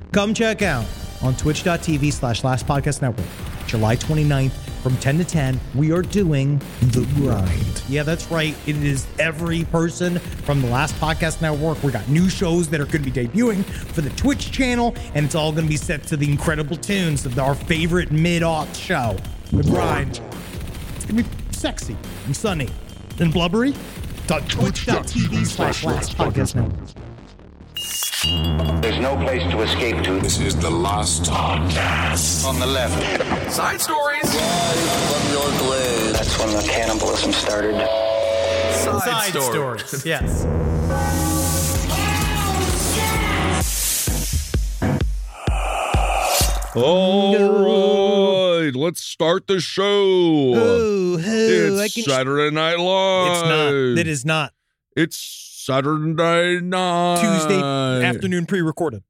Come check out on twitch.tv/lastpodcastnetwork. July 29th from 10 to 10, we are doing The Grind. Yeah, that's right. It is every person from the Last Podcast Network. We got new shows that are going to be debuting for the Twitch channel, and it's all going to be set to the incredible tunes of our favorite mid-aught show, The Grind. It's going to be sexy and sunny and blubbery. Twitch.tv/lastpodcastnetwork. There's no place to escape to. This is the Last Podcast. On the left. Side stories. From your glade. That's when the cannibalism started. Side stories. Yes. All right, let's start the show. It's Saturday Night Live. It's not. It is not. It's Saturday night. Tuesday afternoon pre-recorded.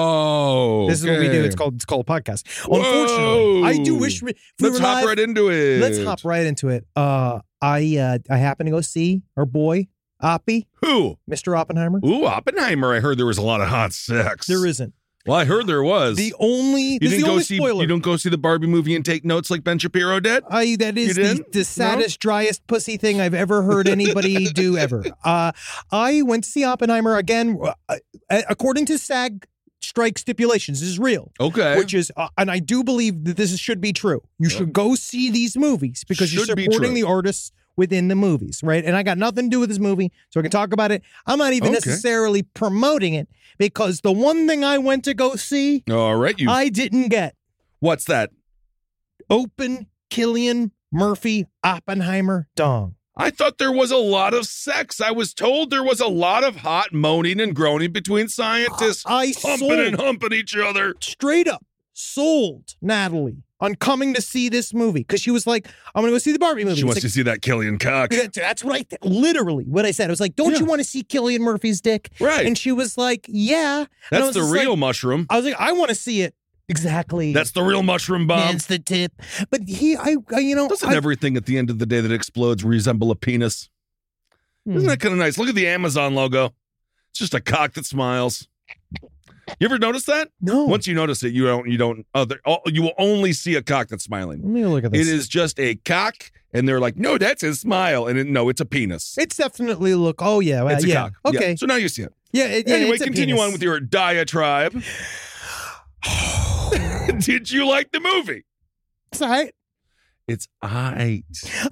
Oh, this is what we do. It's called a podcast. Whoa. Unfortunately, I do wish let's hop right into it. Let's hop right into it. I happened to go see our boy Oppie. Who? Mr. Oppenheimer. Ooh, Oppenheimer. I heard there was a lot of hot sex. There isn't. Well, I heard there was. The only spoiler. You don't go see the Barbie movie and take notes like Ben Shapiro did? That is the saddest, driest pussy thing I've ever heard anybody do ever. I went to see Oppenheimer again, according to SAG strike stipulations. This is real. Okay. Which is, and I do believe that this should be true. You should go see these movies because you're supporting the artists within the movies, right? And I got nothing to do with this movie, so I can talk about it. I'm not even necessarily promoting it because the one thing I went to go see, all right, I didn't get. What's that? Open Cillian Murphy Oppenheimer dong. I thought there was a lot of sex. I was told there was a lot of hot moaning and groaning between scientists, humping each other. Straight up sold Natalie on coming to see this movie because she was like, I'm going to go see the Barbie movie. She wants to see that Cillian cock. That's what literally what I said. I was like, don't you want to see Cillian Murphy's dick? Right. And she was like, yeah. That's the real mushroom. I was like, I want to see it. Exactly. That's the real mushroom bomb. That's the tip. But doesn't everything at the end of the day that explodes resemble a penis? Isn't that kind of nice? Look at the Amazon logo. It's just a cock that smiles. You ever notice that? No. Once you notice it, you will only see a cock that's smiling. Let me look at this. It is just a cock, and they're like, no, that's his smile, and it's a penis. It's definitely it's a cock. Okay, yeah. So now you see it. Yeah. Anyway, continue on with your diatribe. Did you like the movie? It's all right. It's aight.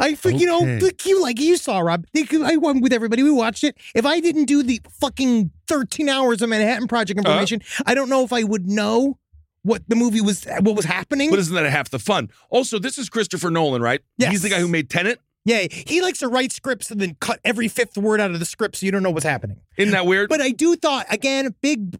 You saw, Rob. I went with everybody. We watched it. If I didn't do the fucking 13 hours of Manhattan Project information, I don't know if I would know what the movie was, what was happening. But isn't that half the fun? Also, this is Christopher Nolan, right? Yes. He's the guy who made Tenet. Yeah, he likes to write scripts and then cut every fifth word out of the script so you don't know what's happening. Isn't that weird? But I do thought, again, big,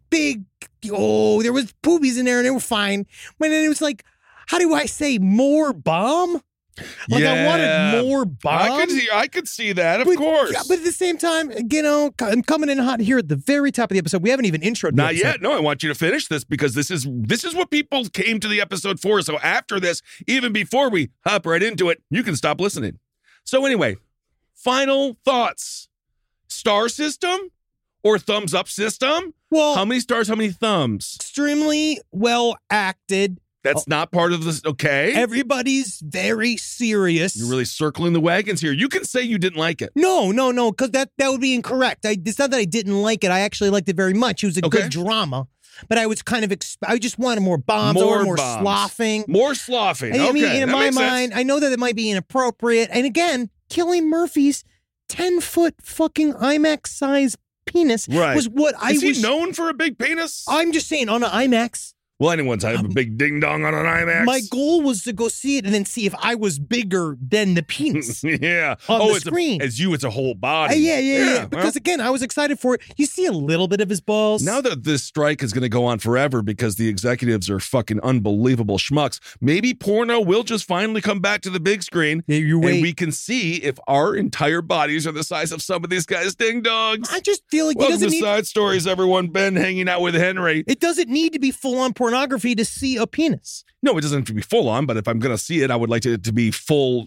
there was poobies in there and they were fine. But then it was like, how do I say more bomb? I wanted more bomb. I could see that, of course. But at the same time, I'm coming in hot here at the very top of the episode. We haven't even introed Not yet. No, I want you to finish this because this is what people came to the episode for. So after this, even before we hop right into it, you can stop listening. So anyway, final thoughts. Star system or thumbs up system? Well, how many stars, how many thumbs? Extremely well acted. That's not part of this, okay? Everybody's very serious. You're really circling the wagons here. You can say you didn't like it. No, because that would be incorrect. It's not that I didn't like it. I actually liked it very much. It was a good drama. But I was kind of, I just wanted more bombs or more sloughing. More sloughing, okay. I mean, in my mind, I know that it might be inappropriate. And again, Cillian Murphy's 10-foot fucking IMAX size penis was what Is he known for a big penis? I'm just saying, on an IMAX. Well, anyone's have a big ding-dong on an IMAX. My goal was to go see it and then see if I was bigger than the penis. Yeah. On the screen. It's a whole body. Yeah. Because, again, I was excited for it. You see a little bit of his balls. Now that this strike is going to go on forever because the executives are fucking unbelievable schmucks, maybe porno will just finally come back to the big screen. Yeah, you wait. And we can see if our entire bodies are the size of some of these guys' ding-dongs. I just feel like Welcome to Side Stories, everyone. Ben hanging out with Henry. It doesn't need to be full-on pornography to see a penis. No, it doesn't have to be full on, but if I'm going to see it, I would like it to be fully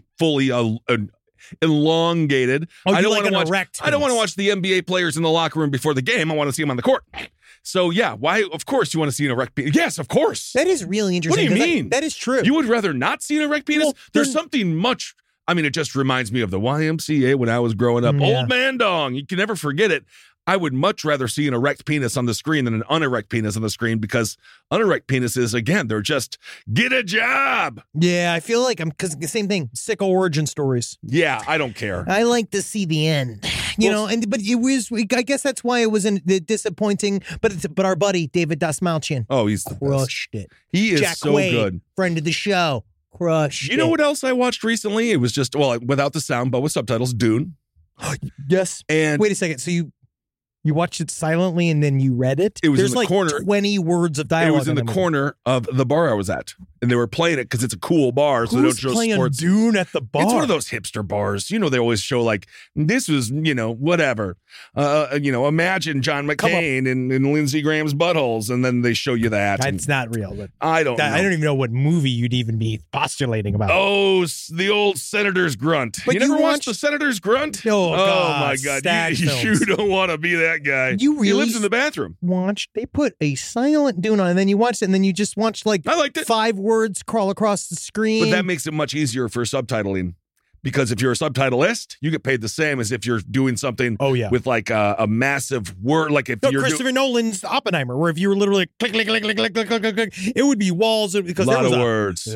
elongated. I don't want to watch. I don't want to watch the NBA players in the locker room before the game. I want to see them on the court. So yeah, why? Of course you want to see an erect penis. Yes, of course. That is really interesting. What do you mean? That is true. You would rather not see an erect penis? Well, There's something much. I mean, it just reminds me of the YMCA when I was growing up. Yeah. Old man dong. You can never forget it. I would much rather see an erect penis on the screen than an unerect penis on the screen because unerect penises, again, they're just get a job. Yeah, I feel like because the same thing, sicko origin stories. Yeah, I don't care. I like to see the end, but it was. I guess that's why it was disappointing. But our buddy David Dastmalchian Oh, he's the best. crushed it. He is Jack so Wade, good. friend of the show, crushed. You know it. what else I watched recently? It was just, without the sound, but with subtitles, Dune. Yes. And Wait a second. So you watched it silently and then you read it? It was There's in the like corner. 20 words of dialogue. it was in the movie. corner of the bar I was at. And they were playing it because it's a cool bar, so they don't Who's show playing sports. Dune at the bar? It's one of those hipster bars. They always show like, this was, whatever. Imagine John McCain and Lindsey Graham's buttholes, and then they show you that. It's not real. But I don't know. I don't even know what movie you'd even be postulating about. Oh, the old Senator's Grunt. But you never you watched watched- the Senator's Grunt? Oh, God, my God. Stag You films. don't want to be that guy. You He really lives in the bathroom. They put a silent Dune on, and then you watched it, and then you just watched like I liked it. 5 words crawl across the screen. But that makes it much easier for subtitling. Because if you're a subtitlist, you get paid the same as if you're doing something with like a massive word. Like if you're Christopher Nolan's Oppenheimer, where if you were literally click, click, click, click, click, click, click, click, click, it would be walls because a lot there was of words.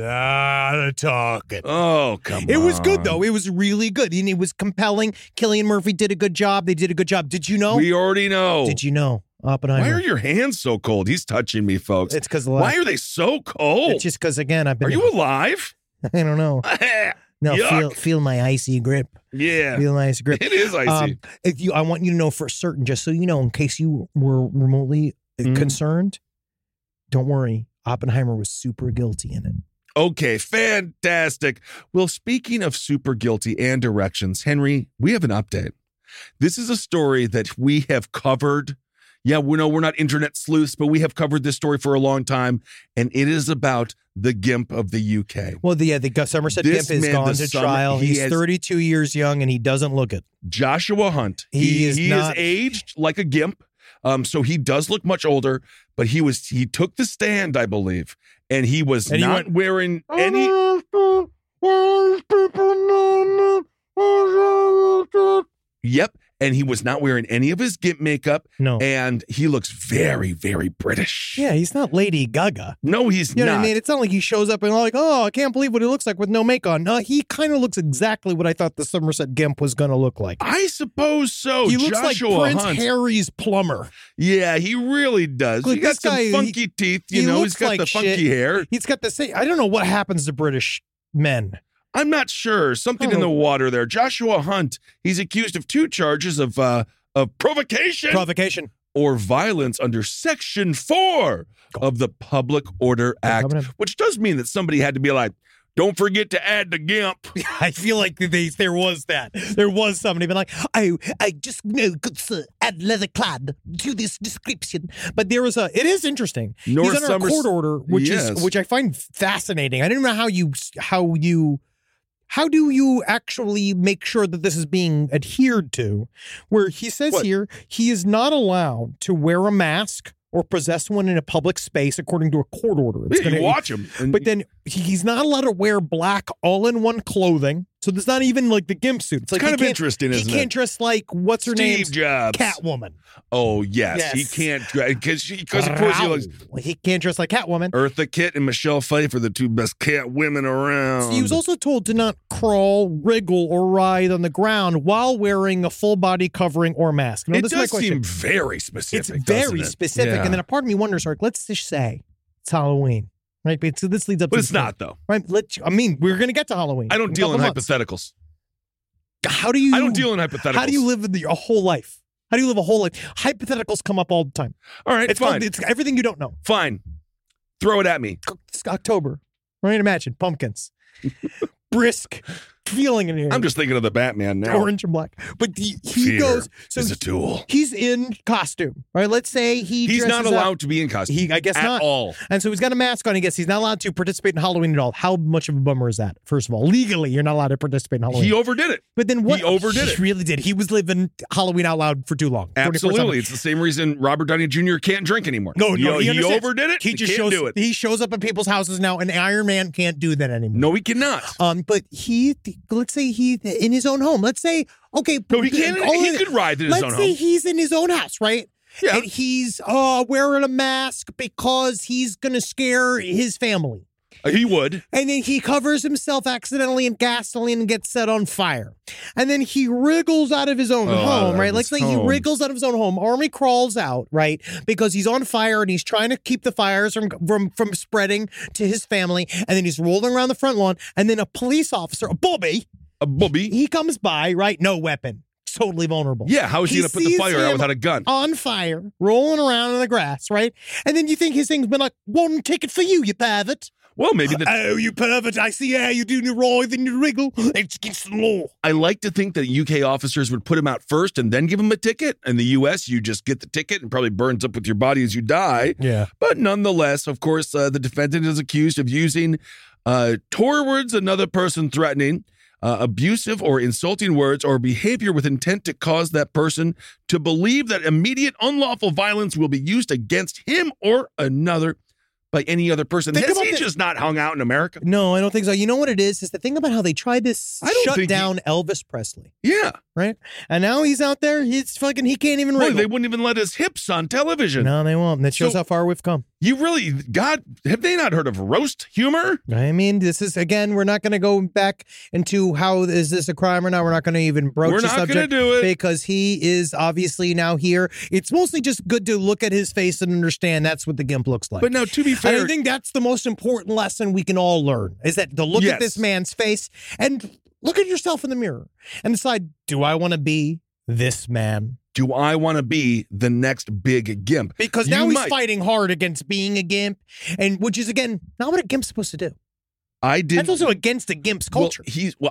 talking. Oh, come on. It was good, though. It was really good. And it was compelling. Cillian Murphy did a good job. They did a good job. Did you know? We already know. Did you know? Oppenheimer. Why are your hands so cold? He's touching me, folks. It's because Why are they so cold? It's just because, again, I've been. Are you alive? I don't know. No, Yuck. feel my icy grip. Yeah. Feel my icy grip. It is icy. I want you to know for certain, just so you know, in case you were remotely concerned, don't worry. Oppenheimer was super guilty in it. Okay, fantastic. Well, speaking of super guilty and directions, Henry, we have an update. This is a story that we have covered. Yeah, we know we're not internet sleuths, but we have covered this story for a long time, and it is about the GIMP of the UK. Well, the Somerset This GIMP has man, gone the to summer- trial. he He's has- 32 years young, and he doesn't look it. Joshua Hunt. He is not- aged like a GIMP, so he does look much older, but he took the stand, I believe, and he was And he not went, wearing any... Yep. And he was not wearing any of his GIMP makeup. No. And he looks very, very British. Yeah, he's not Lady Gaga. No, he's You know not. what I mean? It's not like he shows up and like, oh, I can't believe what he looks like with no makeup on. No, he kind of looks exactly what I thought the Somerset GIMP was going to look like. I suppose so. He looks Joshua like Prince Hunt. Harry's plumber. Yeah, he really does. Look, he got this some guy, funky teeth. he He's looks got like the funky shit. hair. He's got the same. I don't know what happens to British men. I'm not sure. Something Oh. in the water there. Joshua Hunt, he's accused of 2 charges of provocation or violence under Section 4 of the Public Order Act, coming in. which does mean that somebody had to be like, don't forget to add the GIMP. I feel like there was that. There was somebody been like, I just good sir, add leather clad to this description. But there was it is interesting. North He's under a court order, which Yes. which I find fascinating. I don't know how do you actually make sure that this is being adhered to? Where he says What? here, he is not allowed to wear a mask or possess one in a public space according to a court order. It's Yeah, you gonna- watch him. And But then he's not allowed to wear black all-in-one clothing. So there's not even like the GIMP suit. It's like kind he of can't- interesting, isn't He can't it? dress like what's her name? Steve Jobs. Catwoman. Oh, yes. He Yes. can't, because of course he looks He can't dress like Catwoman. Eartha Kitt and Michelle Pfeiffer, the 2 best cat women around. He was also told to not crawl, wriggle, or writhe on the ground while wearing a full body covering or mask. Now, It this is my does question. seem very specific. It's very doesn't it? specific. Yeah. And then a part of me wonders, like, let's just say it's Halloween, right? But so this leads up But to it's the- not, though. Right? We're going to get to Halloween. I don't a deal in couple months. hypotheticals. How do you? I don't deal in hypotheticals. How do you live a whole life? How do you live a whole life? Hypotheticals come up all the time. All right, It's fine. called, it's everything you don't know. Fine. Throw it at me. It's October, right? Imagine pumpkins, brisk feeling in here. I'm just thinking of the Batman now. Orange and black. But he Fear goes. So is a tool. He's in costume, right? Let's say he's not allowed to be in costume. I guess at not. all. And so he's got a mask on. I guess he's not allowed to participate in Halloween at all. How much of a bummer is that? First of all, legally, you're not allowed to participate in Halloween. He overdid it. But then what? He overdid it. He really did. He was living Halloween out loud for too long. 24/7. Absolutely. It's the same reason Robert Downey Jr. can't drink anymore. No, he understands. overdid it. He just can't shows do it. He shows up at people's houses now, and Iron Man can't do that anymore. No, he cannot. But let's say he in his own home. Let's say, okay. No, he can't. He could ride in his own home. Let's say he's in his own house, right? Yeah. And he's wearing a mask because he's going to scare his family. He would. And then he covers himself accidentally in gasoline and gets set on fire. And then he wriggles out of his own home, right? Let's say he wriggles out of his own home. Army crawls out, right? Because he's on fire and he's trying to keep the fires from spreading to his family. And then he's rolling around the front lawn. And then a police officer, a bobby, he comes by, right? No weapon. Totally vulnerable. Yeah, how is he going to put the fire out without a gun? On fire, rolling around in the grass, right? And then you think his thing's been like, one ticket for you, you pervert. Well, maybe oh, you pervert, I see how you do the wrong, then you wriggle. It's against the law. I like to think that UK officers would put him out first and then give him a ticket. In the US, you just get the ticket and probably burns up with your body as you die. Yeah. But nonetheless, of course, the defendant is accused of using towards another person threatening, abusive or insulting words or behavior with intent to cause that person to believe that immediate unlawful violence will be used against him or another by any other person. Has he just not hung out in America? No, I don't think so. You know what it is? It's the thing about how they tried to shut down Elvis Presley. Yeah. Right? And now he's out there. He's fucking, he can't even wriggle. They wouldn't even let his hips on television. No, they won't. And that shows how far we've come. You really, God, have they not heard of roast humor? I mean, this is, again, we're not going to go back into how is this a crime or not. We're not going to even broach the subject. We're not going to do it. Because he is obviously now here. It's mostly just good to look at his face and understand that's what the GIMP looks like. But now, to be fair, I think that's the most important lesson we can all learn, is that to look at this man's face and look at yourself in the mirror and decide, do I want to be this man? Do I want to be the next big GIMP? Because now he's fighting hard against being a GIMP, and which is, again, not what a GIMP's supposed to do. That's also against the GIMP's culture.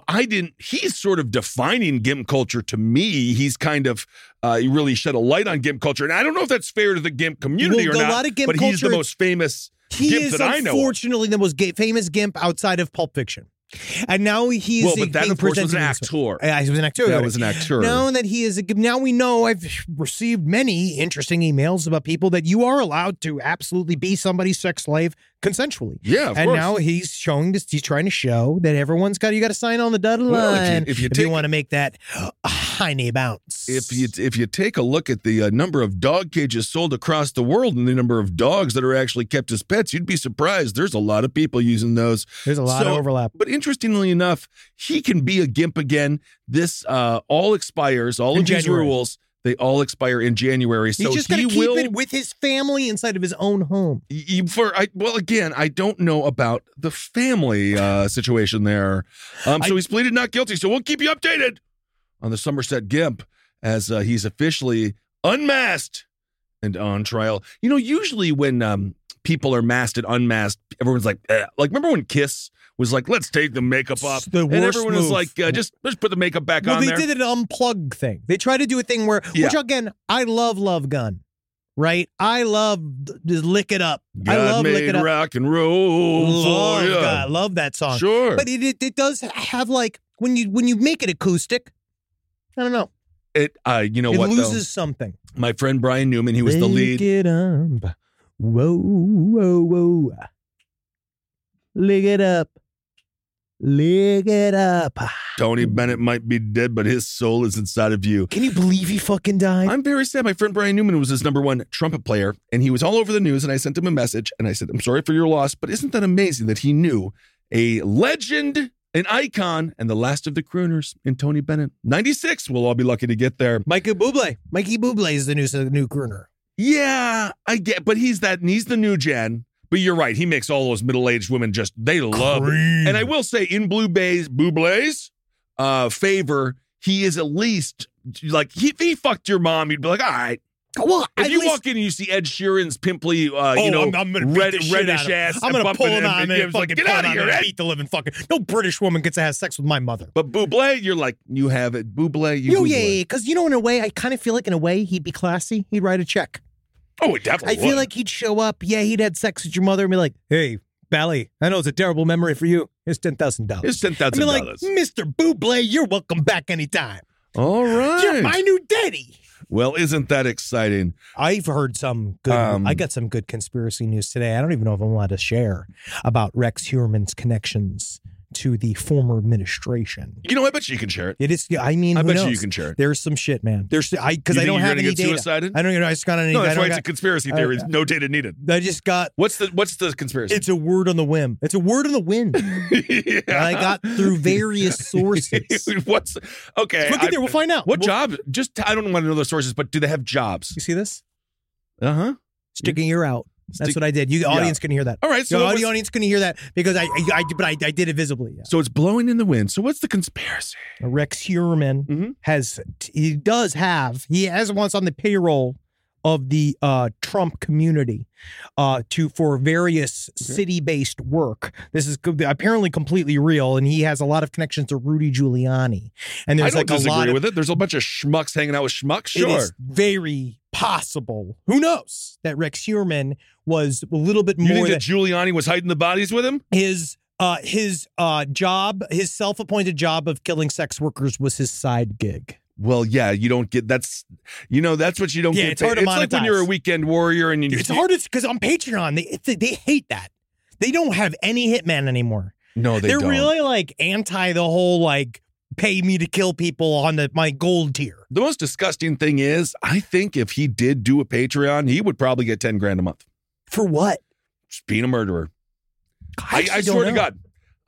He's sort of defining GIMP culture to me. He's kind of, he really shed a light on GIMP culture. And I don't know if that's fair to the GIMP community or not, lot of GIMP but culture, he's the most famous GIMP that I know. He is unfortunately the most famous GIMP outside of Pulp Fiction. And now he's but that of course was an actor. Yeah, he was an actor. That was an actor. Now that he is now we know, I've received many interesting emails about people that you are allowed to absolutely be somebody's sex slave consensually. Yeah, of course. And now he's showing this. He's trying to show that everyone's got. You got to sign on the dotted line if you want to make that honey bounce. If you take a look at the number of dog cages sold across the world and the number of dogs that are actually kept as pets, you'd be surprised. There's a lot of people using those. There's a lot of overlap. But interestingly enough, he can be a GIMP again. This all expires. All of these rules. They all expire in January. So he's just going to keep it with his family inside of his own home. Again, I don't know about the family situation there. So he's pleaded not guilty. So we'll keep you updated on the Somerset GIMP as he's officially unmasked and on trial. You know, usually when people are masked and unmasked, everyone's like, remember when Kiss was like, let's take the makeup off. And everyone was like, just put the makeup back on there. Well, they did an unplug thing. They tried to do a thing where, which again, I love Gun, right? I love Lick It Up. God I love made Lick It Up. rock and roll for you. I love that song. Sure. But it does have like, when you make it acoustic, I don't know. You know what? It loses something. My friend Brian Newman, he was the lead. Lick it up. Whoa, whoa, whoa. Lick it up. Lick it up. Tony Bennett might be dead, but his soul is inside of you. Can you believe he fucking died? I'm very sad. My friend Brian Newman was his #1 trumpet player, and he was all over the news, and I sent him a message, and I said, I'm sorry for your loss, but isn't that amazing that he knew a legend, an icon, and the last of the crooners in Tony Bennett. 96, we'll all be lucky to get there. Mikey Bublé is the new crooner. Yeah, I get, but he's the new gen. But you're right. He makes all those middle-aged women they love it. And I will say, in Bublé's favor, he is at least, like, if he fucked your mom, you'd be like, all right. Well, if you walk in and you see Ed Sheeran's pimply, I'm gonna reddish ass, I'm gonna pull him out and then fucking get out of here, Ed. beat the living fucking. No British woman gets to have sex with my mother. But Bublé, you're like, you have it. Bublé, you. Yeah, because in a way, I kind of feel like in a way he'd be classy. He'd write a check. Oh, he definitely. I feel like he'd show up. Yeah, he'd had sex with your mother and be like, "Hey, Bally, I know it's a terrible memory for you. Here's $10,000. Here's $10,000. Like, Mr. Bublé, you're welcome back anytime. All right, you're my new daddy." Well, isn't that exciting? I've heard some good. I got some good conspiracy news today. I don't even know if I'm allowed to share about Rex Heuermann's connections to the former administration. I bet you can share it. It is. I mean, I who bet knows? you can share it. There's some shit, man. Because I don't you're have gonna any get data. Suicided? I don't. I just got any. No, that's why it's a conspiracy theory. No data needed. I just got. What's the conspiracy? It's a word on the whim. It's a word on the wind. Yeah. I got through various sources. Okay? Look at there. We'll find out. What job? I don't want to know those sources, but do they have jobs? You see this? Sticking your ear out. That's what I did. The audience couldn't hear that. All right, so the audience couldn't hear that because I did it visibly. Yeah. So it's blowing in the wind. So what's the conspiracy? Rex Heuermann he has once on the payroll of the Trump community for various city-based work. This is apparently completely real, and he has a lot of connections to Rudy Giuliani. And there's I don't disagree with it. There's a bunch of schmucks hanging out with schmucks. Sure, it is very possible. Who knows that Rex Heuermann was a little bit more. You think that Giuliani was hiding the bodies with him? His job, his self-appointed job of killing sex workers was his side gig. Well, yeah, you don't get that's what you don't get. It's hard to monetize. It's like when you're a weekend warrior and it's hard because on Patreon they hate that. They don't have any hitman anymore. No, they're don't. Really like anti the whole like pay me to kill people on my gold tier. The most disgusting thing is, I think if he did do a Patreon, he would probably get $10,000 a month. For what? Just being a murderer. I swear to God.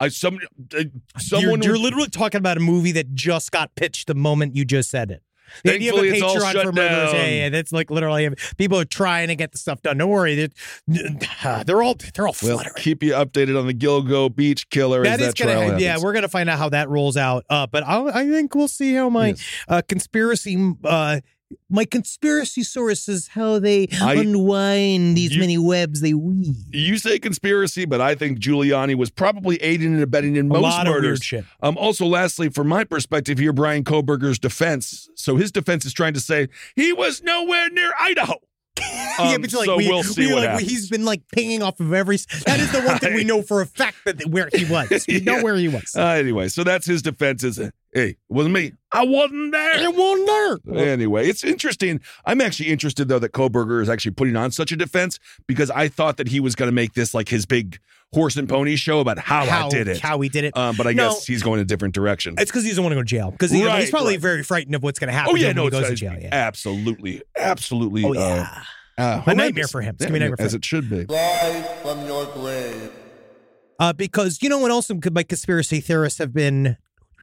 You're literally talking about a movie that just got pitched the moment you just said it. Thankfully, it's all shut down. Yeah, that's like literally people are trying to get the stuff done. Don't worry, they're all fluttering. We'll keep you updated on the Gilgo Beach Killer. We're gonna find out how that rolls out. But I think we'll see how my conspiracy. My conspiracy sources, how they unwind these many webs they weave. You say conspiracy, but I think Giuliani was probably aiding and abetting in most lot murders. Of weird shit. Also, lastly, from my perspective here, Brian Koberger's defense. So his defense is trying to say he was nowhere near Idaho. But we'll see what happens. He's been like pinging off of every. That is the one thing we know for a fact where he was. We know where he was. Anyway, so that's his defense. Is hey, it wasn't me. I wasn't there. It wasn't there. Anyway, it's interesting. I'm actually interested though that Koberger is actually putting on such a defense because I thought that he was going to make this like his big horse and pony show about how I did it. How he did it. But I guess he's going a different direction. It's because he doesn't want to go to jail. Because he's probably very frightened of what's going to happen when he goes to jail. Yeah. Absolutely. Oh, yeah. A nightmare for him. It's going to be a nightmare for him. As it should be. Live from your grave. Because what else my conspiracy theorists have been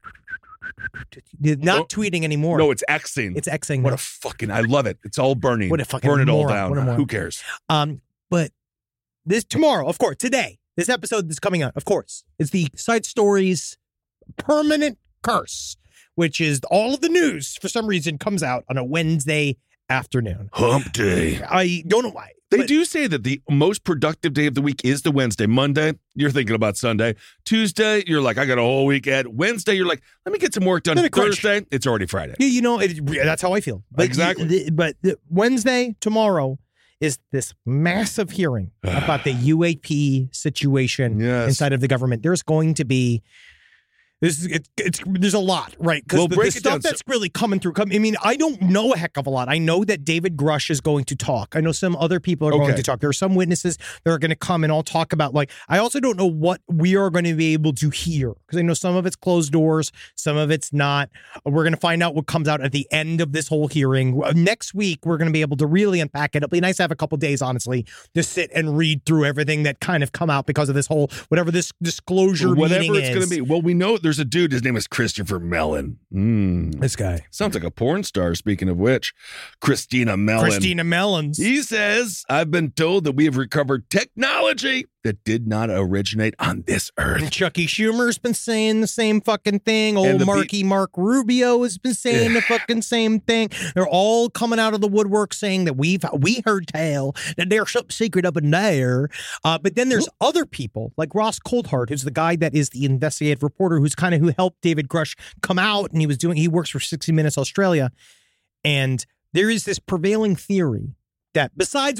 not tweeting anymore. No, it's Xing. It's Xing. What a fucking, I love it. It's all burning. What a fucking burn it all moron. down. Who cares? But this tomorrow, of course, today, this episode that's coming out, of course, is the Side Stories Permanent Curse, which is all of the news, for some reason, comes out on a Wednesday afternoon. Hump day. I don't know why. They do say that the most productive day of the week is the Wednesday. Monday, you're thinking about Sunday. Tuesday, you're like, I got a whole weekend. Wednesday, you're like, let me get some work done. Thursday, it's already Friday. Yeah, that's how I feel. But exactly. But Wednesday, tomorrow, is this massive hearing about the UAP situation inside of the government. There's going to be... There's a lot, right? Because the stuff that's really coming through. I mean, I don't know a heck of a lot. I know that David Grush is going to talk. I know some other people are going to talk. There are some witnesses that are going to come and all talk about. Like, I also don't know what we are going to be able to hear because I know some of it's closed doors, some of it's not. We're going to find out what comes out at the end of this whole hearing. Next week, we're going to be able to really unpack it. It'll be nice to have a couple days, honestly, to sit and read through everything that kind of come out because of this whole whatever this disclosure meeting is. Going to be. Well, we know there's a dude, his name is Christopher Mellon. This guy. Sounds like a porn star, speaking of which. Christina Mellon. Christina Mellons. He says, I've been told that we have recovered technology that did not originate on this earth. And Chucky Schumer's been saying the same fucking thing. And Old Mark Rubio has been saying the fucking same thing. They're all coming out of the woodwork saying that we heard tell that there's something secret up in there. But then there's other people like Ross Coulthart, who's the guy that is the investigative reporter who helped David Grush come out, and he works for 60 Minutes Australia. And there is this prevailing theory that besides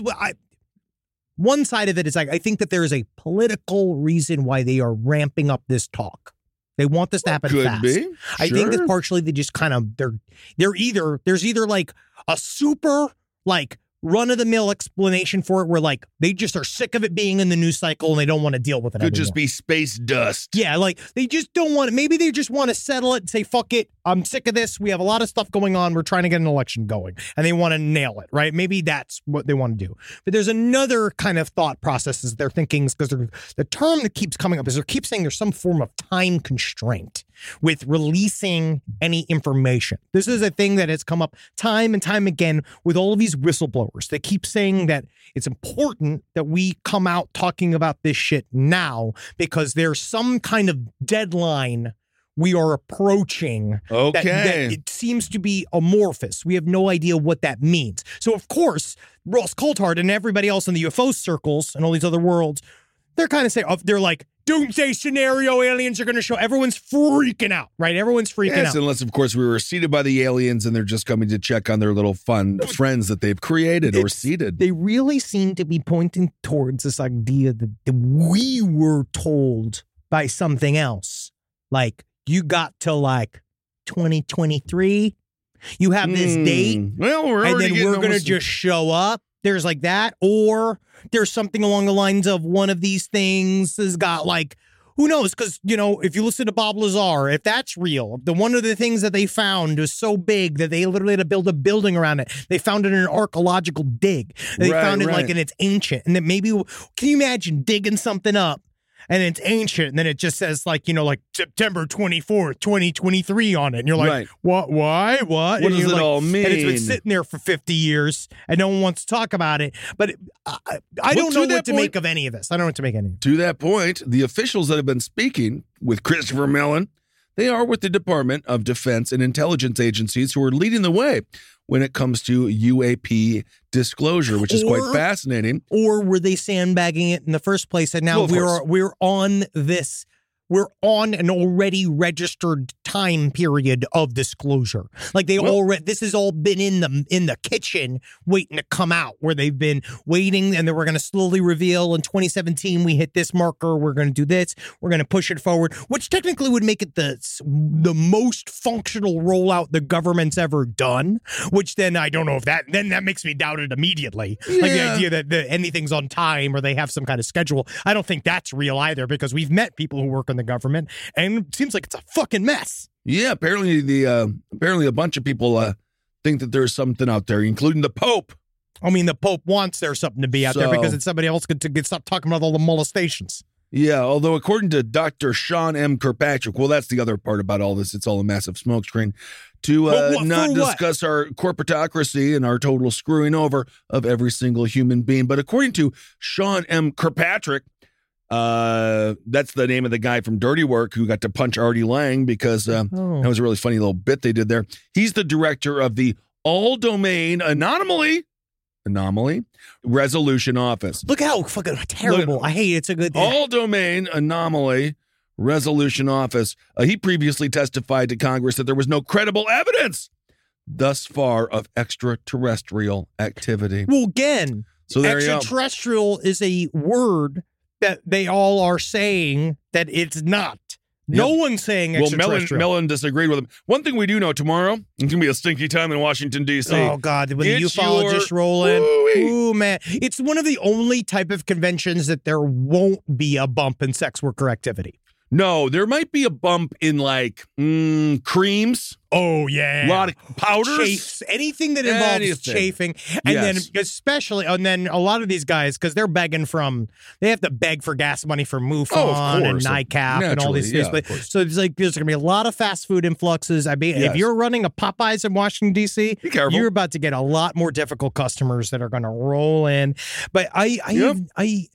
one side of it is I think that there is a political reason why they are ramping up this talk. They want this to happen fast. Could be. I think that partially they just kind of there's either like a super like run-of-the-mill explanation for it where like they just are sick of it being in the news cycle and they don't want to deal with it Could anymore. just be space dust. Yeah, like they just don't want it. Maybe they just want to settle it and say, fuck it, I'm sick of this. We have a lot of stuff going on. We're trying to get an election going. And they want to nail it, right? Maybe that's what they want to do. But there's another kind of thought processes they're thinking, because the term that keeps coming up is they keep saying there's some form of time constraint with releasing any information. This is a thing that has come up time and time again with all of these whistleblowers. They keep saying that it's important that we come out talking about this shit now because there's some kind of deadline we are approaching. Okay. That it seems to be amorphous. We have no idea what that means. So, of course, Ross Coulthart and everybody else in the UFO circles and all these other worlds, they're kind of saying, they're like, doomsday scenario, aliens are going to show. Everyone's freaking out, right? Everyone's freaking out. Unless, of course, we were seeded by the aliens and they're just coming to check on their little fun friends that they've created or seeded. They really seem to be pointing towards this idea that we were told by something else. Like, you got to like 2023. You have this date. Well, and then we're going to just show up. There's like that. Or there's something along the lines of one of these things has got like, who knows? Because, you know, if you listen to Bob Lazar, if that's real, one of the things that they found was so big that they literally had to build a building around it. They found it in an archaeological dig. They found it like, and it's ancient. And then maybe, can you imagine digging something up? And it's ancient, and then it just says, like, you know, like September 24th, 2023 on it. And you're like, what? Why? What? What does it all mean? And it's been sitting there for 50 years, and no one wants to talk about it. But I don't know what to make of any of this. I don't know what to make of any of it. To that point, the officials that have been speaking with Christopher Mellon, they are with the Department of Defense and intelligence agencies who are leading the way when it comes to UAP disclosure, which is quite fascinating. Or were they sandbagging it in the first place? And now we're on this. We're on an already registered time period of disclosure. Like this has all been in the kitchen waiting to come out, where they've been waiting, and then we're going to slowly reveal in 2017 we hit this marker. We're going to do this. We're going to push it forward, which technically would make it the most functional rollout the government's ever done. Which then I don't know if that makes me doubt it immediately. Yeah. Like the idea that anything's on time or they have some kind of schedule. I don't think that's real either, because we've met people who work in the government, and it seems like it's a fucking mess. Yeah, apparently a bunch of people think that there's something out there, including the Pope. I mean, the Pope wants there something to be out there because it's somebody else to stop talking about all the molestations. Yeah, although according to Dr. Sean M. Kirkpatrick, well, that's the other part about all this. It's all a massive smokescreen to not discuss our corporatocracy and our total screwing over of every single human being. But according to Sean M. Kirkpatrick, that's the name of the guy from Dirty Work who got to punch Artie Lang because that was a really funny little bit they did there. He's the director of the All Domain Anomaly Resolution Office. Look how fucking terrible. I hate it. It's a good All Domain Anomaly Resolution Office. He previously testified to Congress that there was no credible evidence thus far of extraterrestrial activity. Well, again, so there extraterrestrial is a word that they all are saying that it's not. No one's saying extraterrestrial. Well, Mellon disagreed with him. One thing we do know tomorrow, it's going to be a stinky time in Washington, D.C. Oh, God. When the ufologists roll in. Ooh, man. It's one of the only type of conventions that there won't be a bump in sex worker activity. No, there might be a bump in like creams. Oh, yeah. A lot of powders. Chafes, anything that involves chafing. And then especially, and then a lot of these guys, because they're begging they have to beg for gas money for MUFON and NICAP and all these things. So it's like, there's going to be a lot of fast food influxes. I mean, if you're running a Popeyes in Washington, D.C., you're about to get a lot more difficult customers that are going to roll in. But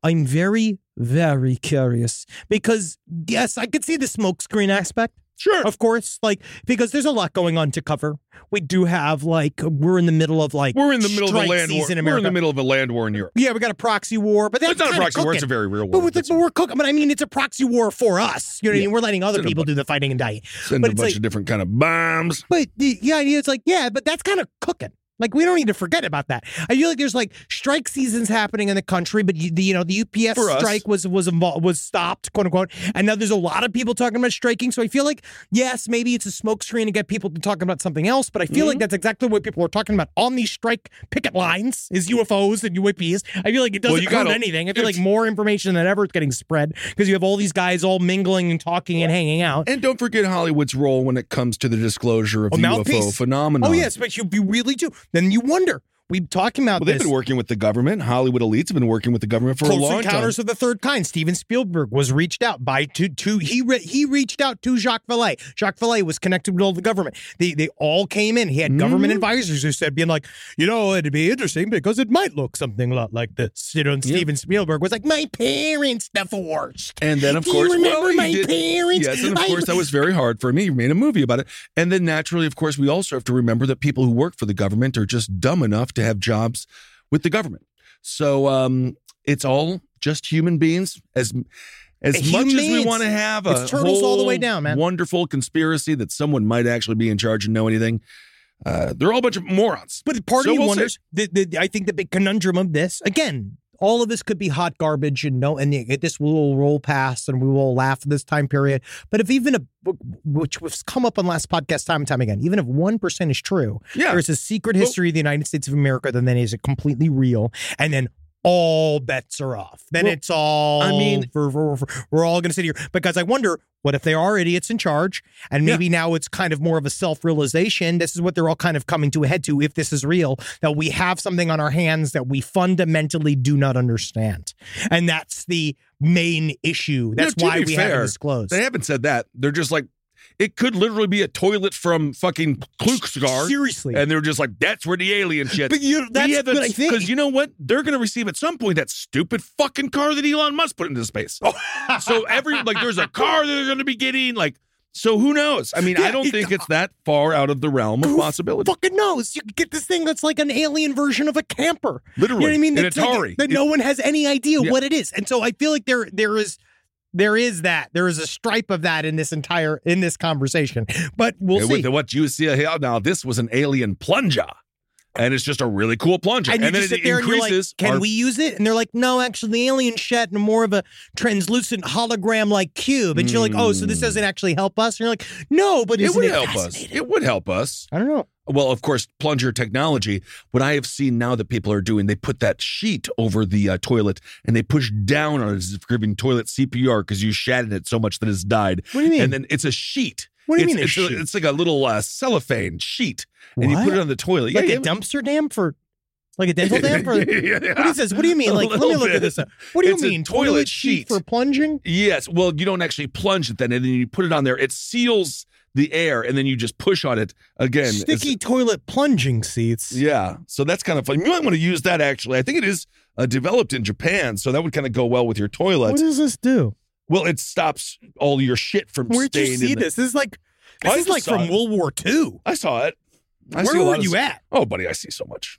I'm very, very curious because, yes, I could see the smokescreen aspect. Sure. Of course, because there's a lot going on to cover. We do have, we're in the middle of, we're in the middle of a land war. In We're in the middle of a land war in Europe. Yeah, we got a proxy war, but that's it's not a proxy war. It's a very real war. But we're cooking. But I mean, it's a proxy war for us. You know what I mean? We're letting other people do the fighting and dying. Send a bunch of different kind of bombs. But the idea is but that's kind of cooking. We don't need to forget about that. I feel like there's strike seasons happening in the country, but the UPS strike was stopped, quote unquote, and now there's a lot of people talking about striking. So I feel like, yes, maybe it's a smokescreen to get people to talk about something else, but I feel like that's exactly what people are talking about on these strike picket lines is UFOs and UAPs. I feel like it doesn't hurt anything. I feel like more information than ever is getting spread because you have all these guys all mingling and talking and hanging out. And don't forget Hollywood's role when it comes to the disclosure of the UFO phenomenon. Oh yes, but you really do. Then you wonder. We've talking about they've been working with the government. Hollywood elites have been working with the government for a long time. Close Encounters of the Third Kind. Steven Spielberg was reached out by he reached out to Jacques Vallée. Jacques Vallée was connected with all the government. They all came in. He had government advisors who said, being it'd be interesting because it might look something a lot like this. And Steven Spielberg was like, my parents divorced. And then, of course, remember my parents? Yes, and of course, that was very hard for me. You made a movie about it. And then naturally, of course, we also have to remember that people who work for the government are just dumb enough to have jobs with the government. So it's all just human beings. As much as we want to have a turtles all the way down, man. Wonderful conspiracy that someone might actually be in charge and know anything, they're all a bunch of morons. But part of me wonders, I think the big conundrum of this, again, all of this could be hot garbage and this will roll past and we will laugh at this time period. But if even which was come up on last podcast time and time again, even if 1% is true, there's a secret history of the United States of America, then is it completely real? And then all bets are off. Then it's all, we're all going to sit here because I wonder, what if they are idiots in charge? And maybe now it's kind of more of a self-realization. This is what they're all kind of coming to a head to, if this is real, that we have something on our hands that we fundamentally do not understand. And that's the main issue. That's why we haven't disclosed. They haven't said that. They're just it could literally be a toilet from fucking Kluksgar. Seriously. And they're just that's where the alien shit. But that's what I think. Because you know what? They're going to receive at some point that stupid fucking car that Elon Musk put into space. So there's a car that they're going to be getting. So who knows? I mean, I don't think it's that far out of the realm of possibility. Who fucking knows? You could get this thing that's like an alien version of a camper. Literally. You know what I mean? An Atari. That no one has any idea what it is. And so I feel like there is a stripe of that in this conversation, but we'll see. With what you see here now, this was an alien plunger, and it's just a really cool plunger. And then it increases. Can we use it? And they're like, no, actually, the alien shed in more of a translucent hologram-like cube. And you're like, oh, so this doesn't actually help us? And you're like, no, but it would help us. It would help us. I don't know. Well, of course, plunger technology, what I have seen now that people are doing, they put that sheet over the toilet and they push down on it as if giving toilet CPR because you shattered it so much that it's died. What do you mean? And then it's a sheet. What do you mean a sheet? It's like a little cellophane sheet. And you put it on the toilet. Like a dumpster dam for... Like a dental dam? What is this? What do you mean? Let me look at this up. What do you mean? Toilet sheet for plunging? Yes. Well, you don't actually plunge it then, and then you put it on there. It seals the air, and then you just push on it again. Sticky toilet plunging seats. Yeah. So that's kind of fun. You might want to use that, actually. I think it is developed in Japan, so that would kind of go well with your toilet. What does this do? Well, it stops all your shit from staying in. Where'd you see this? This is like from World War II. I saw it. Where were you at? Oh, buddy, I see so much.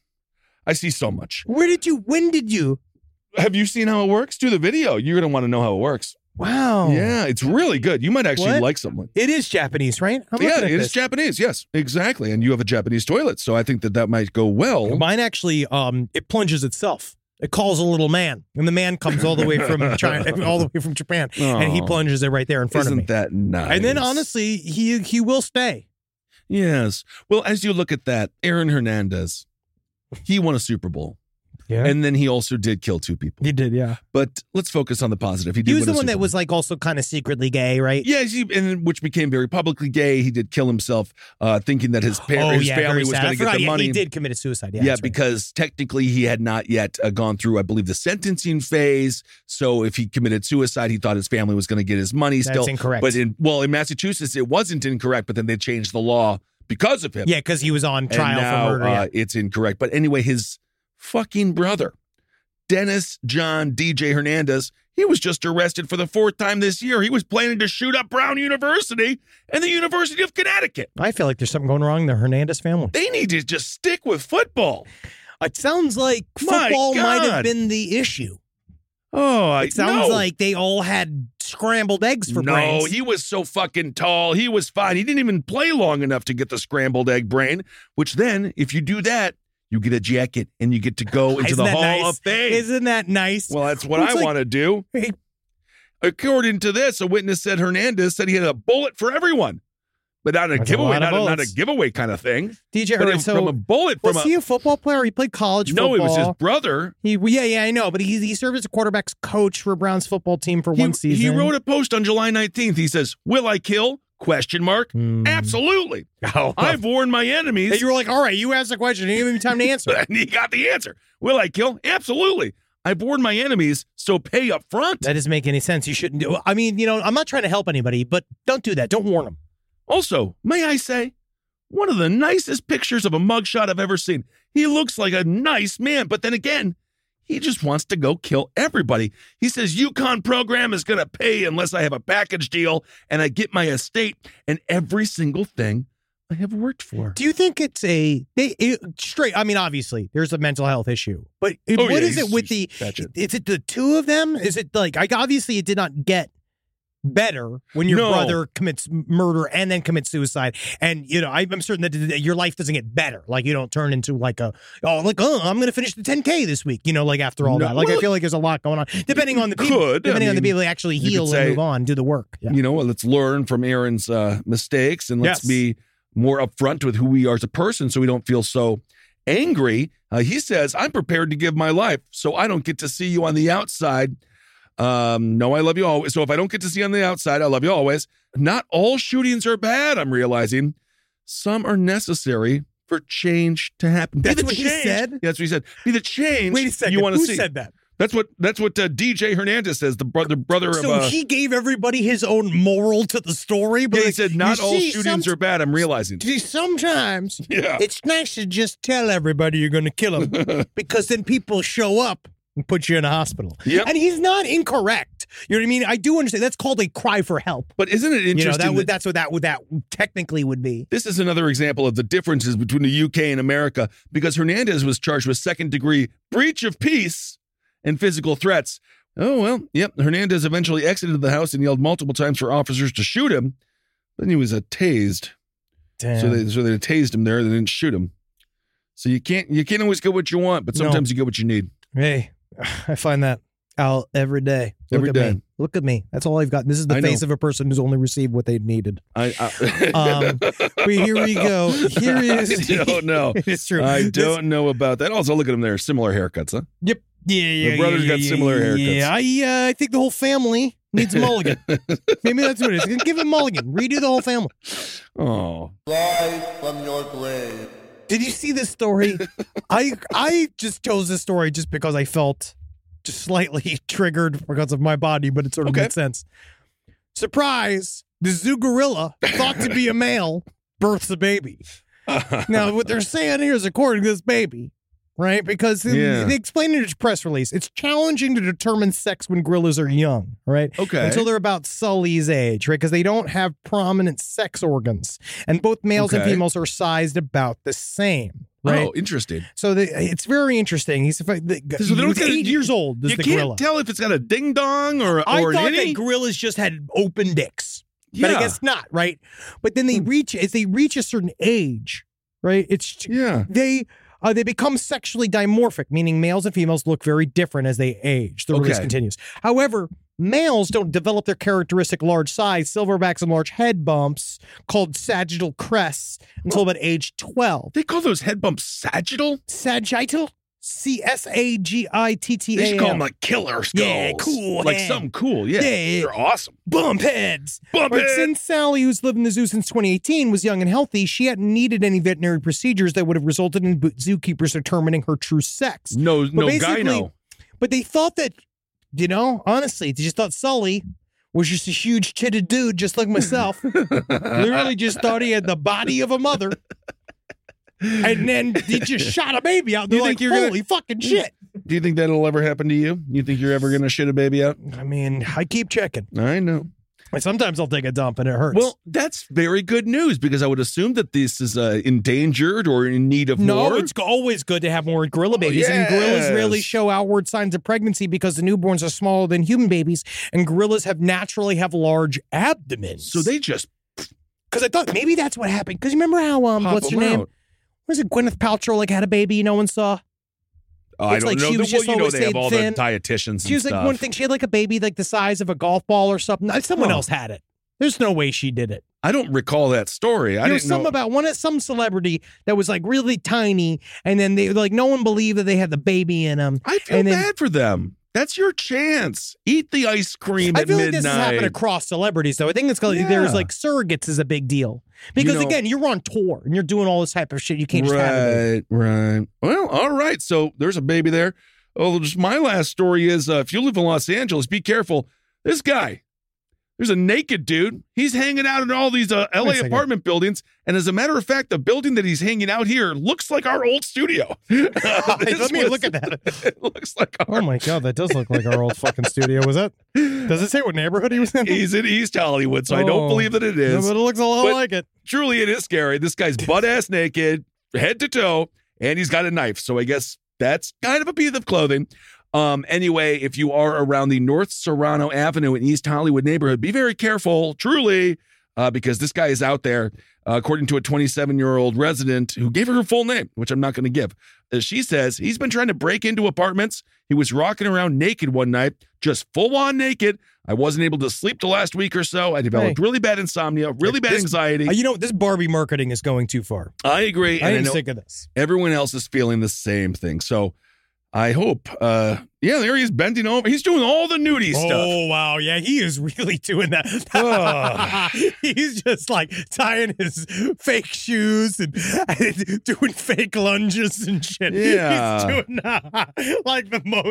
When did you? Have you seen how it works? Do the video. You're going to want to know how it works. Wow. Yeah, it's really good. You might actually like something. It is Japanese, right? It is Japanese. Yes, exactly. And you have a Japanese toilet, so I think that might go well. Mine actually, it plunges itself. It calls a little man, and the man comes all the way from China, all the way from Japan, and he plunges it right there in front of me. Isn't that nice? And then, honestly, he will stay. Yes. Well, as you look at that, Aaron Hernandez, he won a Super Bowl. Yeah. And then he also did kill 2 people. He did, yeah. But let's focus on the positive. He was the one that was also kind of secretly gay, right? Yeah, and which became very publicly gay. He did kill himself, thinking that his family was going to get the money. He did commit suicide. Yeah, because technically he had not yet gone through, I believe, the sentencing phase. So if he committed suicide, he thought his family was going to get his money still. That's incorrect. But in Massachusetts, it wasn't incorrect, but then they changed the law because of him. Yeah, because he was on trial for murder. It's incorrect. But anyway, his fucking brother Dennis John DJ Hernandez, he was just arrested for the 4th time this year. He was planning to shoot up Brown University and the University of Connecticut. I feel like there's something going wrong in the Hernandez family. They need to just stick with football. It sounds like football might have been the issue. Oh, it sounds like they all had scrambled eggs for brains. No, he was so fucking tall. He was fine. He didn't even play long enough to get the scrambled egg brain, which then, if you do that, you get a jacket and you get to go into the Hall of Fame. Isn't that nice? Well, that's what I want to do. Hey. According to this, a witness said Hernandez said he had a bullet for everyone. But not a giveaway, not a giveaway kind of thing. DJ, but from a bullet. Was he a football player? He played college football. No, it was his brother. Yeah, I know. But he served as a quarterback's coach for Brown's football team for one season. He wrote a post on July 19th. He says, "Will I kill? ? Absolutely. I've warned my enemies." And you were like, all right, you asked the question. You didn't give me time to answer. And he got the answer. Will I kill? Absolutely. I've warned my enemies, so pay up front. That doesn't make any sense. You shouldn't do it. I mean, I'm not trying to help anybody, but don't do that. Don't warn them. Also, may I say, one of the nicest pictures of a mugshot I've ever seen. He looks like a nice man, but then again, he just wants to go kill everybody. He says, UConn program is going to pay unless I have a package deal and I get my estate and every single thing I have worked for. Do you think it's straight? I mean, obviously, there's a mental health issue, but what is it with the? Is it the two of them? Is it like obviously it did not get better when your brother commits murder and then commits suicide, and I'm certain that your life doesn't get better. Like you don't turn into I'm going to finish the 10K this week. After all that, I feel like there's a lot going on. Depending on the people, on the people that actually heal and move on, do the work. Yeah. Let's learn from Aaron's mistakes and let's be more upfront with who we are as a person, so we don't feel so angry. He says, "I'm prepared to give my life, so I don't get to see you on the outside. No, I love you always. So if I don't get to see you on the outside, I love you always. Not all shootings are bad, I'm realizing. Some are necessary for change to happen." That's what he said? Yeah, that's what he said. Be the change Wait a second. you want to see. Who said that? That's what DJ Hernandez says, the brother of... So he gave everybody his own moral to the story? But he said, not all shootings are bad, I'm realizing. See, sometimes it's nice to just tell everybody you're going to kill them because then people show up and put you in a hospital. Yep. And he's not incorrect. You know what I mean? I do understand. That's called a cry for help. But isn't it interesting? That's what that technically would be. This is another example of the differences between the UK and America, because Hernandez was charged with second-degree breach of peace and physical threats. Oh, well, yep. Hernandez eventually exited the house and yelled multiple times for officers to shoot him. Then he was tased. Damn. So they tased him there. They didn't shoot him. So you can't always get what you want, but sometimes you get what you need. Hey, I find that out every day. Every day. Look at me. That's all I've got. This is the face of a person who's only received what they needed. But here we go. Here is. I don't know. It's true. I don't know about that. Also, look at them there. Similar haircuts, huh? Yep. Yeah. The brothers got similar haircuts. Yeah, I think the whole family needs a mulligan. Maybe that's what it is. Give him a mulligan. Redo the whole family. Oh. Rise from your grave. Did you see this story? I just chose this story just because I felt just slightly triggered because of my body, but it sort of made sense. Surprise! The zoo gorilla, thought to be a male, births a baby. Now, what they're saying here is according to this baby, right? Because they explained in a press release, it's challenging to determine sex when gorillas are young, right? Okay. Until they're about Sully's age, right? Because they don't have prominent sex organs. And both males and females are sized about the same. Right? Oh, interesting. So it's very interesting. He's 8 years old. You can't tell if it's got a ding dong or I an thought innie. that gorillas just had open dicks, but I guess not, right? But then as they reach a certain age, right? They become sexually dimorphic, meaning males and females look very different as they age. The release continues. However, males don't develop their characteristic large size, silverbacks and large head bumps called sagittal crests until about age 12. They call those head bumps sagittal? Sagittal? Sagittal. They should call them like killer skulls. Yeah, cool. Like something cool. Yeah. They're awesome. Bump heads. Since Sally, who's lived in the zoo since 2018, was young and healthy, she hadn't needed any veterinary procedures that would have resulted in zookeepers determining her true sex. No gyno. But they thought that, honestly, they just thought Sully was just a huge titted dude just like myself. Literally just thought he had the body of a mother. and then he just shot a baby out. They're like, holy fucking shit. Do you think that'll ever happen to you? You think you're ever going to shit a baby out? I mean, I keep checking. I know. Sometimes I'll take a dump and it hurts. Well, that's very good news because I would assume that this is endangered or in need of more. No, it's always good to have more gorilla babies. Yes. And gorillas really show outward signs of pregnancy because the newborns are smaller than human babies, and gorillas naturally have large abdomens. So they just because I thought maybe that's what happened. Because you remember how what's her name? Was it Gwyneth Paltrow had a baby no one saw? I don't know. They have all thin. the dietitians. She was like one thing. She had like a baby like the size of a golf ball or something. Someone else had it. There's no way she did it. I don't recall that story. There was some about some celebrity that was like really tiny, and then they like no one believed that they had the baby in them. I feel bad for them. That's your chance. Eat the ice cream at midnight. I feel like this has happened across celebrities, though. I think it's because there's like surrogates is a big deal. Because again, you're on tour and you're doing all this type of shit. You can't just have it. Right. Well, all right. So there's a baby there. Oh, just my last story is if you live in Los Angeles, be careful. This guy, there's a naked dude. He's hanging out in all these LA apartment buildings. And as a matter of fact, the building that he's hanging out here looks like our old studio. Let me look at that. It looks like our... Oh my God, that does look like our old fucking studio. Was that? Does it say what neighborhood he was in? He's in East Hollywood, so I don't believe that it is. No, but it looks a lot like it. Truly, it is scary. This guy's butt-ass naked, head to toe, and he's got a knife. So I guess that's kind of a piece of clothing. Anyway, if you are around the North Serrano Avenue in East Hollywood neighborhood, be very careful, truly, because this guy is out there, according to a 27-year-old resident who gave her full name, which I'm not going to give. She says he's been trying to break into apartments. He was rocking around naked one night, just full-on naked. I wasn't able to sleep the last week or so. I developed really bad insomnia, really bad anxiety. This Barbie marketing is going too far. I agree. I am sick of this. Everyone else is feeling the same thing. So I hope, there he is bending over. He's doing all the nudie stuff. Oh, wow. Yeah, he is really doing that. He's just like tying his fake shoes and doing fake lunges and shit. Yeah. He's doing like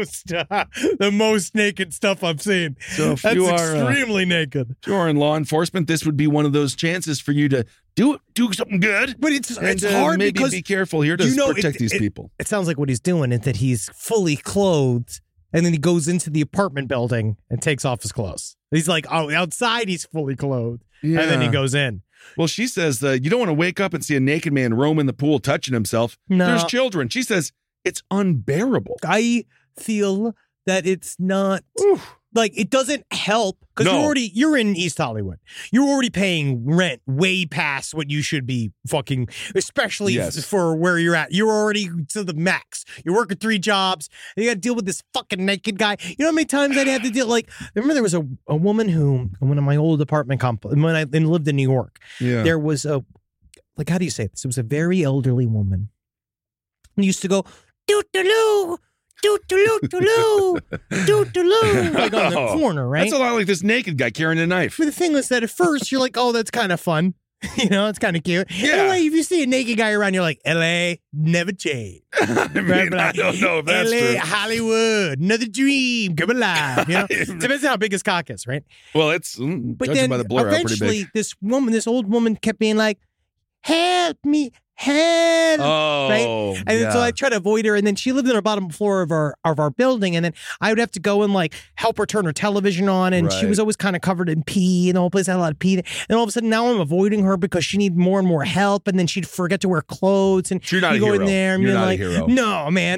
the most naked stuff I've seen. So if That's you are extremely naked. If you are in law enforcement, this would be one of those chances for you to do something good. But it's hard maybe because be careful here to protect these people. It sounds like what he's doing is that he's fully clothed, and then he goes into the apartment building and takes off his clothes. He's like, outside he's fully clothed, and then he goes in. Well, she says you don't want to wake up and see a naked man roam in the pool touching himself. No. There's children. She says it's unbearable. I feel that it's not... Like, it doesn't help because you're in East Hollywood. You're already paying rent way past what you should be fucking, especially for where you're at. You're already to the max. You're working 3 jobs. And you got to deal with this fucking naked guy. You know how many times I'd have to deal? Like, I remember there was a woman who, one of my old apartment complex, when I lived in New York, there was how do you say this? It was a very elderly woman who used to go, doo-doo-doo. Doo-doo-doo-doo-doo. Doo-doo-doo. Like on the corner, right? That's a lot like this naked guy carrying a knife. But the thing was that at first you're like, oh, that's kind of fun. It's kind of cute. Yeah. Anyway, if you see a naked guy around, you're like, L.A. never change. I don't know if that's L.A. true. Hollywood, another dream, come alive. Depends on how big his cock is, right? Well, it's but judging then by the blur, eventually, pretty big. this old woman kept being like, help me. Right? And then, so I tried to avoid her, and then she lived on the bottom floor of our building, and then I would have to go and like help her turn her television on, and she was always kind of covered in pee, and the whole place had a lot of pee. And all of a sudden, now I'm avoiding her because she needed more and more help, and then she'd forget to wear clothes, and you're not you a go hero. in there and you're be not like, a hero. no, man,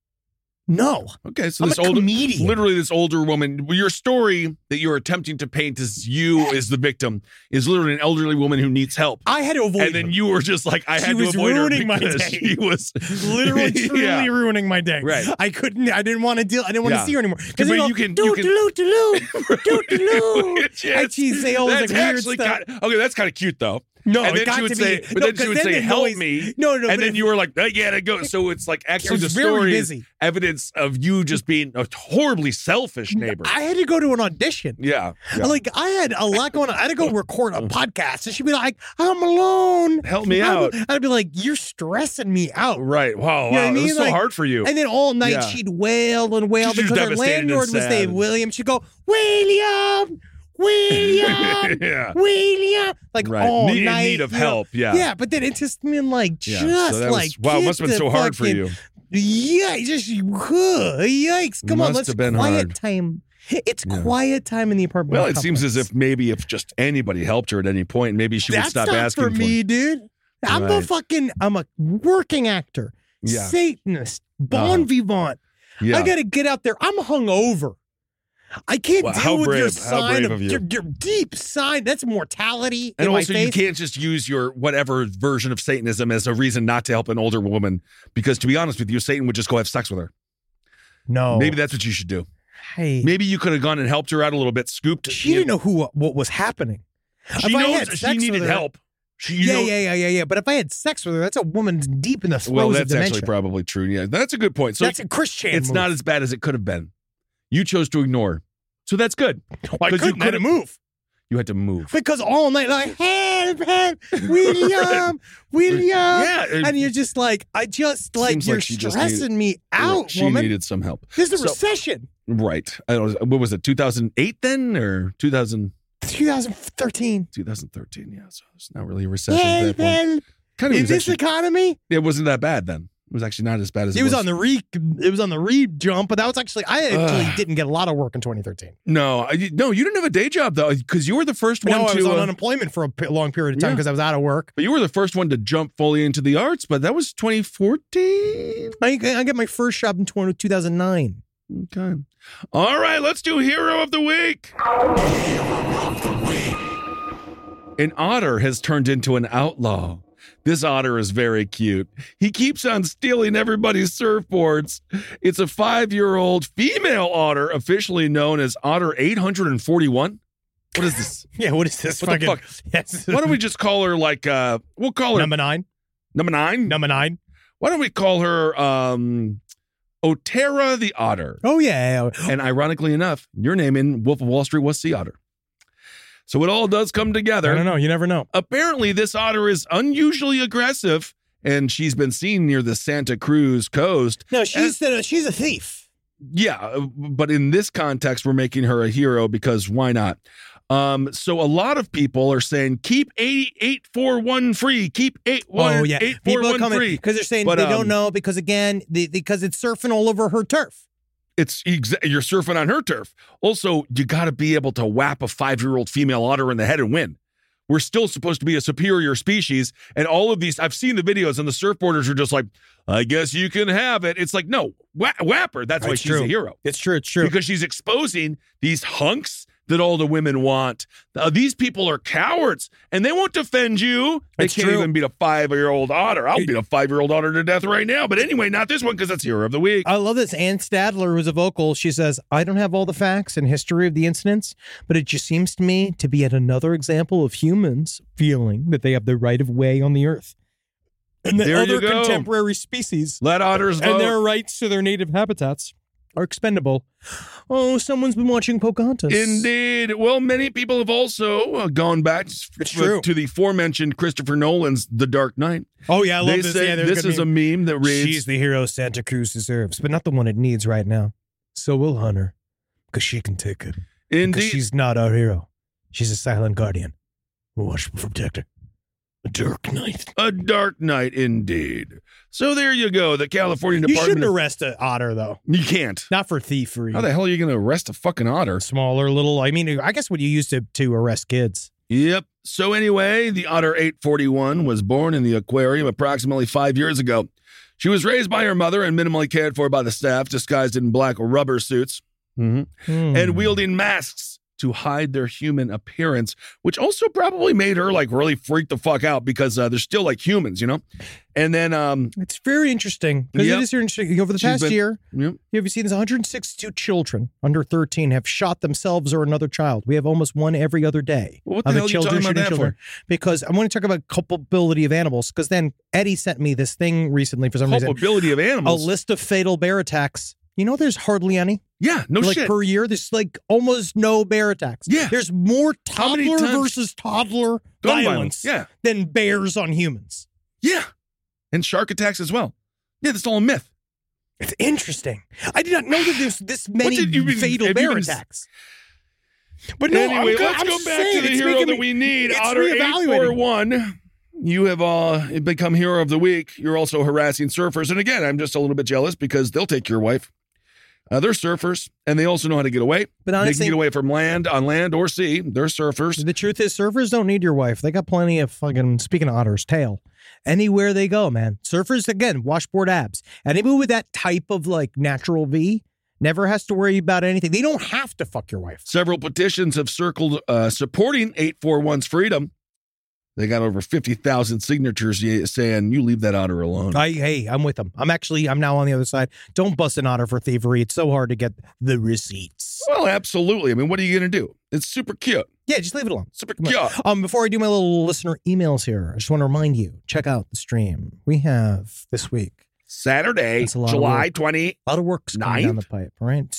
no. Okay, so I'm this a comedian. literally this older woman, your story that you're attempting to paint as you as the victim is literally an elderly woman who needs help. I had to avoid her. And then you were just like, I had to avoid her. She was ruining my because day. She was literally, truly ruining my day. Right. I didn't want to deal. I didn't want to see her anymore. But you can. And she'd say all this like weird stuff. Okay, that's kind of cute though. No, and it then got she would to say, be. but then she would say, "Help me!" No, and then you were like, "I gotta go." So it's like actually the story is evidence of you just being a horribly selfish neighbor. I had to go to an audition. Yeah. Like I had a lot going on. I had to go record a podcast, and she'd be like, "I'm alone. Help me out." I'd be like, "You're stressing me out." Right. Wow. You know what I mean? It was so hard for you. And then all night she'd wail and wail because her landlord was named William. She'd go, William. William, Yeah. William, like Right. all In night. need of you know? help. Yeah. Yeah, but then it just been like, Yeah. just So that like, was, wow, it get must have been the so hard for fucking- you. Yeah, yikes. Come on, Must let's have been quiet hard. time. It's Yeah. quiet time in the apartment. Well, it seems as if maybe if just anybody helped her at any point, maybe she would That's stop not asking for me, dude. I'm a working actor, Yeah. Satanist, bon vivant. Yeah. I got to get out there. I'm hungover. I can't Well, deal how with your brave- how sign brave of you. your deep sign. That's mortality. And in also, my you face. can't just use your whatever version of Satanism as a reason not to help an older woman. Because to be honest with you, Satan would just go have sex with her. No, Maybe that's what you should do. Hey, Maybe you could have gone and helped her out a little bit, scooped. she didn't know what was happening. She If I knows had she sex with needed her- help. She, Yeah. But if I had sex with her, that's a woman's deep in the throes Well, of that's dementia. actually probably true. Yeah, that's a good point. So That's a Christian. it's move. not as bad as it could have been. You chose to ignore. So that's good. I 'Cause you couldn't have could've- move. You had to move. Because all night, like, help, William, Yeah, it- and you're just like, Seems you're like she just stressing me out, She woman. needed some help. This is a So- recession. Right. I don't know. What was it, 2008 then? Or 2013. 2013? Yeah. So it's not really a recession at that point. Help. Kind of In was this actually, economy, it wasn't that bad then. It was actually not as bad as it was on the re jump, but that was actually I didn't get a lot of work in 2013. No, no, you didn't have a day job though, because you were the first one No, I to. was on unemployment for a long period of time Yeah. because I was out of work. But you were the first one to jump fully into the arts. But that was 2014. I got my first job in 2009. Okay. All right, let's do Hero of the Week. An otter has turned into an outlaw. This otter is very cute. He keeps on stealing everybody's surfboards. It's a 5-year-old female otter, officially known as Otter 841. What is this? Yeah, what is this? What the fuck? Yes. Why don't we just call her like, we'll call her Number 9? number 9? Number 9? Why don't we call her Otera the Otter? Oh, yeah. And ironically enough, your name in Wolf of Wall Street was Sea Otter. So it all does come I together. don't know. You never know. Apparently, this otter is unusually aggressive, and she's been seen near the Santa Cruz coast. No, she's a thief. Yeah, but in this context, we're making her a hero because why not? So a lot of people are saying, keep 841 free. Keep 841 People are coming free. because they're saying But, they don't know because, again, because it's surfing all over her turf. You're surfing on her turf. Also, you got to be able to whap a 5-year-old female otter in the head and win. We're still supposed to be a superior species. And all of these, I've seen the videos and the surfboarders are just like, I guess you can have it. It's like, no, whap her. That's why It's she's true. a hero. It's true. It's true. Because she's exposing these hunks that all the women want. These people are cowards and they won't defend you. They It's can't true. even beat a 5-year-old otter. I'll beat a 5-year-old otter to death right now. But anyway, not this one because that's Hero of the Week. I love this. Ann Stadler, who's a vocal, she says, I don't have all the facts and history of the incidents, but it just seems to me to be yet another example of humans feeling that they have the right of way on the earth. And that There you other go. contemporary species Let otters vote. and their rights to their native habitats are expendable. Oh, someone's been watching Pocahontas. Indeed. Well, many people have also gone back true. to the aforementioned Christopher Nolan's The Dark Knight. Oh, yeah, I love They this. say Yeah, there's this gonna is a be- meme that reads, She's the hero Santa Cruz deserves, but not the one it needs right now. So we'll hunt her, because she can take it. Because indeed. she's not our hero. She's a silent guardian. We'll watch for protector. A dark knight. A Dark Knight, indeed. So there you go. The California You Department shouldn't of- arrest an otter, though. You can't. Not for thievery. How the hell are you going to arrest a fucking otter? Smaller, little. I mean, I guess what you use to arrest kids. Yep. So anyway, the Otter 841 was born in the aquarium approximately 5 years ago. She was raised by her mother and minimally cared for by the staff, disguised in black rubber suits and wielding masks to hide their human appearance, which also probably made her like really freak the fuck out because they're still like humans, you know? And then, It's very interesting because Yep. it is very interesting. Over the She's past been- year, yep. have you seen this? 162 children under 13 have shot themselves or another child. We have almost one every other day. Well, what the of hell are you talking about shooting that children. Because I want to talk about culpability of animals. Because then Eddie sent me this thing recently for some reason. Culpability of A animals. list of fatal bear attacks. You know, there's hardly any. Yeah, no like shit. per year, there's like almost no bear attacks. Yeah. There's more How many toddler times- versus toddler Gun violence Yeah, than bears on humans. yeah. And shark attacks as well. Yeah, that's all a myth. It's interesting. I did not know that there's this many did you mean- fatal have you bear been- attacks. But no, anyway, I'm let's go just back saying, to the it's hero making that me- we need. it's Otter reevaluating. 841. You have become hero of the week. You're also harassing surfers. And again, I'm just a little bit jealous because they'll take your wife. They're surfers, and they also know how to get away. But They honestly- can get away from on land or sea. They're surfers. The truth is, surfers don't need your wife. They got plenty of fucking, speaking of Otter's tail, anywhere they go, man. Surfers, again, washboard abs. Anybody with that type of like natural V never has to worry about anything. They don't have to fuck your wife. Several petitions have circled supporting 841's freedom. They got over 50,000 signatures saying, you leave that otter alone. Hey, I'm with them. I'm now on the other side. Don't bust an otter for thievery. It's so hard to get the receipts. Well, absolutely. I mean, what are you going to do? It's super cute. Yeah, just leave it alone. Super cute. Before I do my little listener emails here, I just want to remind you, check out the stream we have this week. Saturday, That's a lot of July work. 20. A lot of work's coming down the 9th? pipe, all right?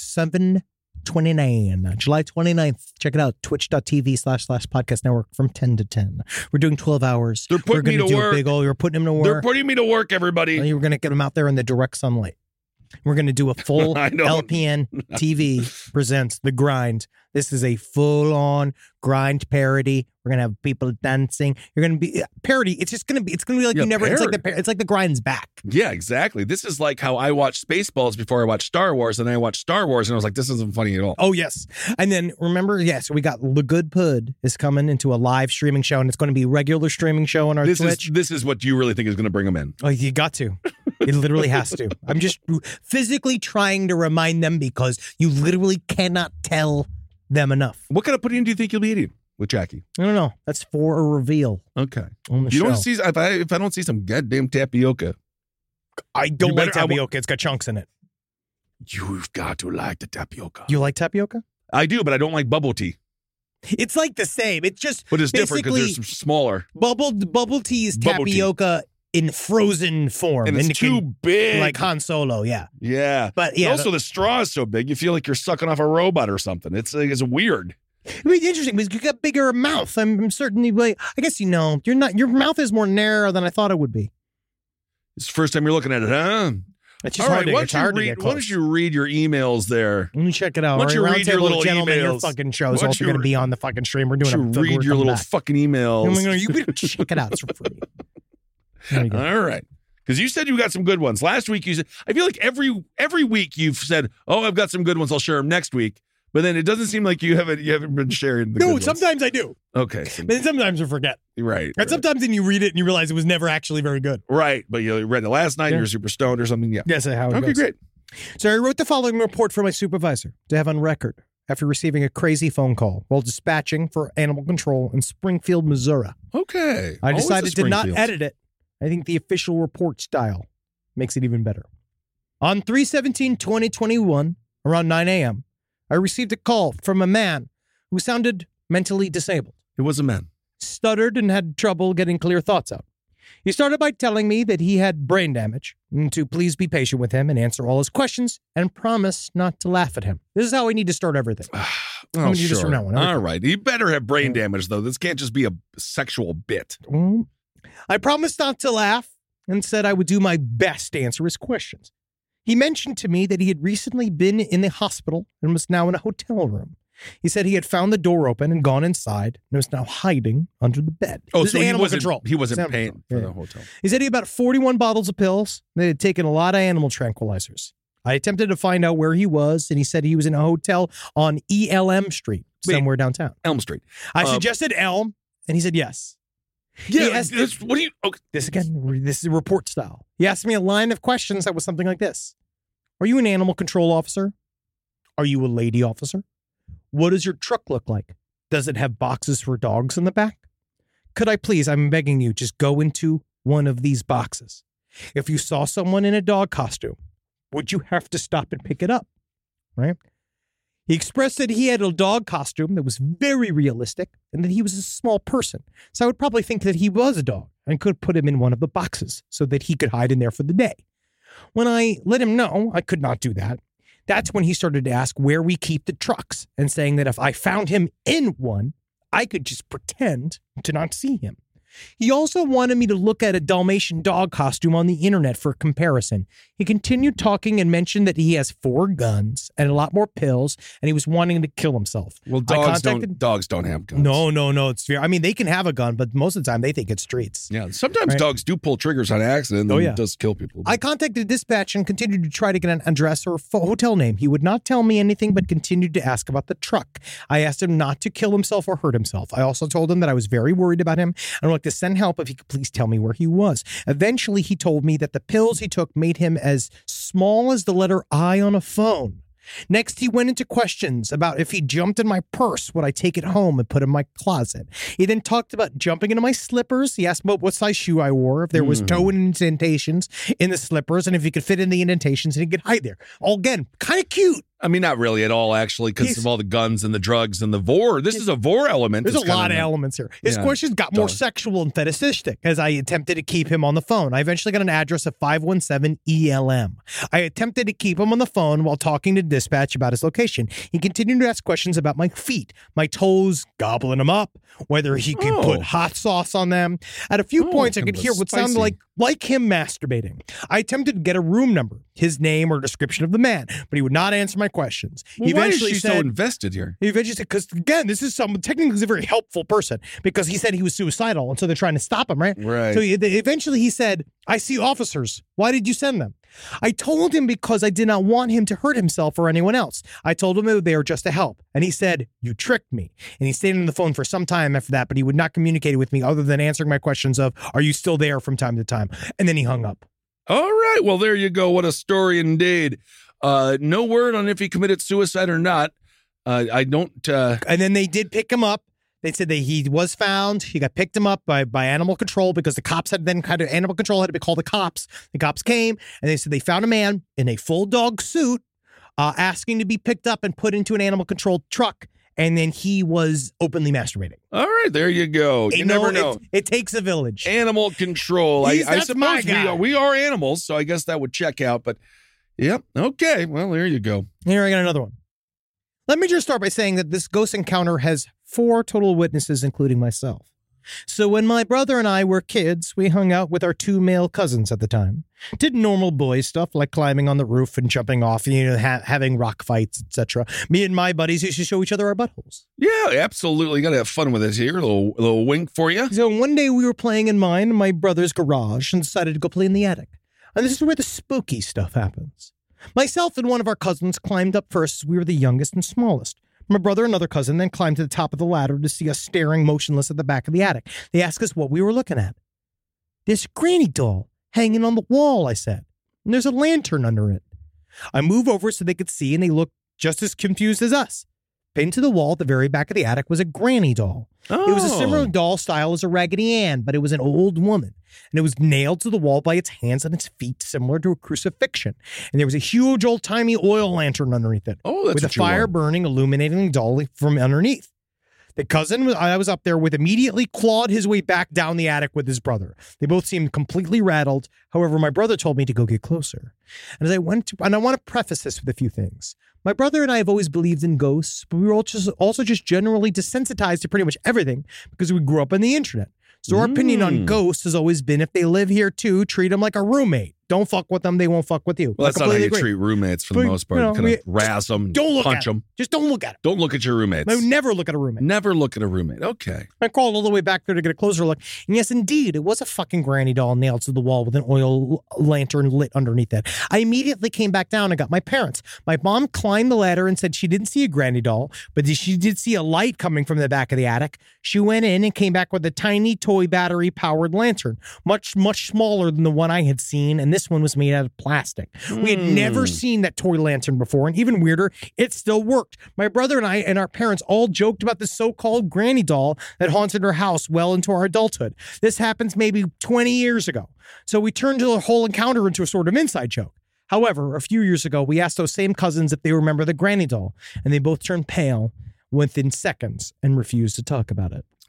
7/29, July 29th. Check it out, twitch.tv/podcast network from 10 to 10. We're doing 12 hours. They're putting We're gonna me to do work. A big old, you're putting him to work. They're putting me to work, everybody. You're going to get them out there in the direct sunlight. We're going to do a full I know. LPN TV presents The Grind. This is a full-on grind parody. We're going to have people dancing. You're going to be parody. It's going to be like Yeah, you never. parody. It's like the Grind's back. Yeah, exactly. This is like how I watched Spaceballs before I watched Star Wars, and I watched Star Wars, and I was like, this isn't funny at all. Oh, yes. And then remember, so we got The Good Pud is coming into a live streaming show, and it's going to be a regular streaming show on our Twitch. This is what you really think is going to bring them in. Oh, you got to. It literally has to. I'm just physically trying to remind them because you literally cannot tell them enough. What kind of pudding do you think you'll be eating with Jackie? I don't know. That's for a reveal Okay. on the You show. don't see if I don't see some goddamn tapioca. I don't You like better- I wa- tapioca. It's got chunks in it. You've got to like the tapioca. You like tapioca? I do, but I don't like bubble tea. It's like the same. It's just But it's different because basically there's smaller. bubble tea is Bubble tea. tapioca in frozen form. And it it's too can- big. Like Han Solo, yeah. Yeah. But yeah, Also, the straw is so big, you feel like you're sucking off a robot or something. It's weird. I mean, it's interesting because you got bigger mouth. I'm certainly like, I guess you're not. Your mouth is more narrow than I thought it would be. It's the first time you're looking at it, huh? It's just All hard right, to, why it's don't hard you to read? get Why close. don't you read your emails there? Let me check it out. Why don't you Round read your Table little Gentlemen, your emails? fucking show Why is don't also you going to be on the fucking stream. We're doing Why don't you read your little fucking emails? You better check it out. It's for free. There you go. All right. Because you said you got some good ones. Last week you said, I feel like every week you've said, oh, I've got some good ones. I'll share them next week. But then it doesn't seem like you haven't been sharing the good No, ones. sometimes I do. Okay. But then sometimes I forget. Right. And sometimes then you read it and you realize it was never actually very good. Right. But you read it last night. Yeah. You're super stoned or something. Yeah. Yes, how it Okay, goes. great. So I wrote the following report for my supervisor to have on record after receiving a crazy phone call while dispatching for animal control in Springfield, Missouri. Okay. I Always decided the to not Springfields. edit it. I think the official report style makes it even better. On 3/17/2021, around 9 a.m., I received a call from a man who sounded mentally disabled, It was a man. stuttered, and had trouble getting clear thoughts out. He started by telling me that he had brain damage and to please be patient with him and answer all his questions and promise not to laugh at him. This is how I need to start everything. Oh, gonna do this sure. from now on. All right. You better have brain damage, though. This can't just be a sexual bit. Well, I promised not to laugh and said I would do my best to answer his questions. He mentioned to me that he had recently been in the hospital and was now in a hotel room. He said he had found the door open and gone inside and was now hiding under the bed. Oh, This so is he animal wasn't, control. he wasn't Animal paying control. for Yeah. the hotel. He said he had about 41 bottles of pills. They had taken a lot of animal tranquilizers. I attempted to find out where he was, and he said he was in a hotel on ELM Street, Wait. somewhere downtown. Elm Street. I suggested Elm, and he said yes. Yeah. He asked- What do you? Okay. This is report style. He asked me a line of questions that was something like this. Are you an animal control officer? Are you a lady officer? What does your truck look like? Does it have boxes for dogs in the back? Could I please, I'm begging you, just go into one of these boxes. If you saw someone in a dog costume, would you have to stop and pick it up? Right? He expressed that he had a dog costume that was very realistic and that he was a small person. So I would probably think that he was a dog and could put him in one of the boxes so that he could hide in there for the day. When I let him know I could not do that, that's when he started to ask where we keep the trucks and saying that if I found him in one, I could just pretend to not see him. He also wanted me to look at a Dalmatian dog costume on the internet for comparison. He continued talking and mentioned that he has 4 guns and a lot more pills, and he was wanting to kill himself. Well, dogs don't have guns. No. It's fair. I mean, they can have a gun, but most of the time they think it's streets. Yeah, sometimes dogs do pull triggers on accident, and it does kill people. I contacted dispatch and continued to try to get an address or hotel name. He would not tell me anything, but continued to ask about the truck. I asked him not to kill himself or hurt himself. I also told him that I was very worried about him and would like to send help if he could please tell me where he was. Eventually, he told me that the pills he took made him as small as the letter I on a phone. Next, he went into questions about if he jumped in my purse, would I take it home and put it in my closet? He then talked about jumping into my slippers. He asked about what size shoe I wore, if there was toe indentations in the slippers, and if he could fit in the indentations and he could hide there. All again, kind of cute. I mean, not really at all, actually, because of all the guns and the drugs and the vor. This is a vor element. There's a lot of elements here. His questions got more sexual and fetishistic as I attempted to keep him on the phone. I eventually got an address of 517 ELM. I attempted to keep him on the phone while talking to dispatch about his location. He continued to ask questions about my feet, my toes, gobbling them up, whether he could put hot sauce on them. At a few points, I could hear what sounded like him masturbating. I attempted to get a room number, his name or description of the man, but he would not answer my questions. Well, he eventually why is she so invested here? He eventually said, because again, this is technically he's a very helpful person because he said he was suicidal, and so they're trying to stop him, right? Right. So eventually he said, I see officers. Why did you send them? I told him because I did not want him to hurt himself or anyone else. I told him they were just to help. And he said, you tricked me. And he stayed on the phone for some time after that, but he would not communicate with me other than answering my questions of, are you still there from time to time? And then he hung up. All right. Well, there you go. What a story indeed. No word on if he committed suicide or not. I don't. And then they did pick him up. They said that he was found. He got picked him up by animal control because the cops had then animal control had to call the cops. The cops came and they said they found a man in a full dog suit asking to be picked up and put into an animal control truck. And then he was openly masturbating. All right, there you go. You never know. It takes a village. Animal control. I That's my suppose guy. we are animals, so I guess that would check out. But, yep, okay. Well, there you go. Here, I got another one. Let me just start by saying that this ghost encounter has 4 total witnesses, including myself. So when my brother and I were kids, we hung out with our 2 male cousins at the time. Did normal boy stuff like climbing on the roof and jumping off, having rock fights, etc. Me and my buddies used to show each other our buttholes. Yeah, absolutely. You got to have fun with this here. A little wink for you. So one day we were playing in my brother's garage, and decided to go play in the attic. And this is where the spooky stuff happens. Myself and one of our cousins climbed up first as we were the youngest and smallest. My brother and another cousin then climbed to the top of the ladder to see us staring motionless at the back of the attic. They asked us what we were looking at. This granny doll hanging on the wall, I said. And there's a lantern under it. I move over so they could see, and they looked just as confused as us. Pinned to the wall at the very back of the attic was a granny doll. Oh. It was a similar doll style as a Raggedy Ann, but it was an old woman. And it was nailed to the wall by its hands and its feet, similar to a crucifixion. And there was a huge old-timey oil lantern underneath it. Oh, that's with a fire burning, illuminating the doll from underneath. The cousin I was up there with immediately clawed his way back down the attic with his brother. They both seemed completely rattled. However, my brother told me to go get closer. And as I went, and I want to preface this with a few things. My brother and I have always believed in ghosts, but we were also just generally desensitized to pretty much everything because we grew up on the internet. So our opinion on ghosts has always been, if they live here too, treat them like a roommate. Don't fuck with them. They won't fuck with you. Well, that's not how you treat roommates for the most part. Kind of razz them, punch them. Just don't look at them. Don't look at your roommates. No, never look at a roommate. Never look at a roommate. Okay. I crawled all the way back there to get a closer look. And yes, indeed, it was a fucking granny doll nailed to the wall with an oil lantern lit underneath it. I immediately came back down and got my parents. My mom climbed the ladder and said she didn't see a granny doll, but she did see a light coming from the back of the attic. She went in and came back with a tiny toy battery-powered lantern, much, much smaller than the one I had seen, and this one was made out of plastic. We had never seen that toy lantern before, and even weirder, it still worked. My brother and I and our parents all joked about the so-called granny doll that haunted our house well into our adulthood. This happens maybe 20 years ago. So we turned the whole encounter into a sort of inside joke. However, a few years ago, we asked those same cousins if they remember the granny doll, and they both turned pale within seconds and refused to talk about it.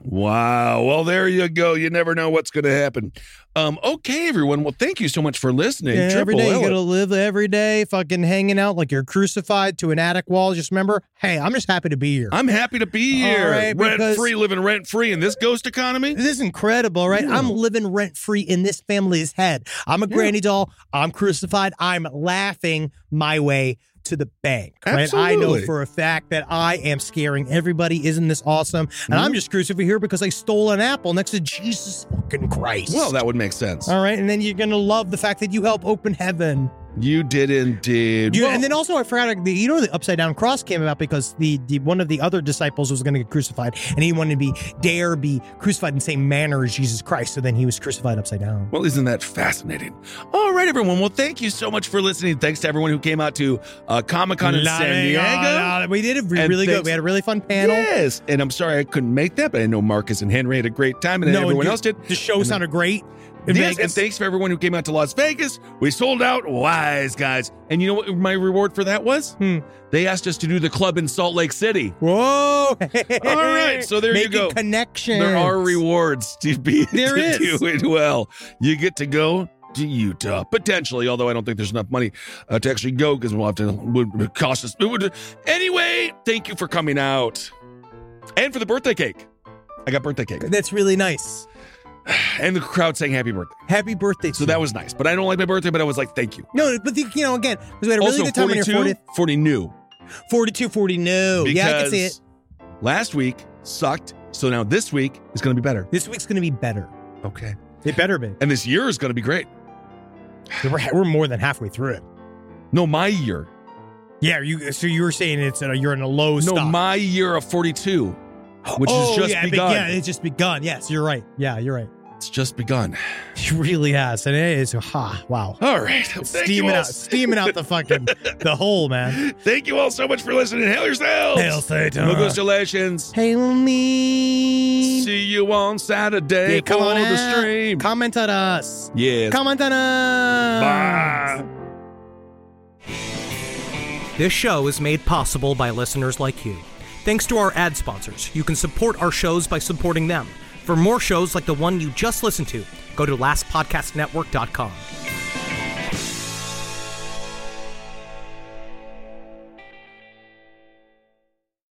Wow. Well, there you go. You never know what's going to happen. Okay, everyone. Well, thank you so much for listening. Yeah, every day you L. got to live every day fucking hanging out like you're crucified to an attic wall. Just remember, hey, I'm just happy to be here. I'm happy to be here. right, because- Rent-free, living rent-free in this ghost economy. This is incredible, right? I'm living rent-free in this family's head. I'm a granny doll. I'm crucified. I'm laughing my way to the bank, right? I know Absolutely. for a fact that I am scaring everybody. Isn't this awesome? And I'm just crucified here because I stole an apple next to Jesus fucking Christ. Well, that would make sense. All right, and then you're gonna love the fact that you help open heaven. You did indeed. Yeah, Well, and then also I forgot, the upside down cross came about because the one of the other disciples was going to get crucified, and he wanted to be crucified in the same manner as Jesus Christ. So then he was crucified upside down. Well, isn't that fascinating? All right, everyone. Well, thank you so much for listening. Thanks to everyone who came out to Comic-Con in San Diego. We did it And really good. thanks- We had a really fun panel. Yes, and I'm sorry I couldn't make that, but I know Marcus and Henry had a great time, and then everyone else did. The show sounded great. In Yes, Vegas. and thanks for everyone who came out to Las Vegas. We sold out. Wise guys. And you know what my reward for that was? They asked us to do the club in Salt Lake City. Whoa! All right, so there you Making go. Connections. There are rewards to be There to is. do it well. You get to go to Utah, potentially, although I don't think there's enough money to actually go because we'll have to would cost us. Anyway, thank you for coming out. And for the birthday cake. I got birthday cake. That's really nice. And the crowd saying happy birthday. Happy birthday. So that was nice. But I don't like my birthday, but I was like, thank you. No, but again, because we had a really Also, good time on your 42, 40th. 40 new. 42, 40 new. Yeah, I can see it. Last week sucked. So now this week is going to be better. This week's going to be better. Okay. It better be. And this year is going to be great. We're more than halfway through it. No, my year. Yeah, so you were saying you're in a low No, stop. my year of 42, which has just begun. Yeah, it's just begun. Yes, you're right. Yeah, you're right. It's just begun. It really has, and it is. Wow. All right. Thank you all. Steaming out the fucking the hole, man. Thank you all so much for listening. Hail yourselves. Hail Satan. Congratulations. Hail me. See you on Saturday Yeah, come for on the out. stream. Comment on us. Yes. Comment on us. Bye. This show is made possible by listeners like you. Thanks to our ad sponsors, you can support our shows by supporting them. For more shows like the one you just listened to, go to lastpodcastnetwork.com.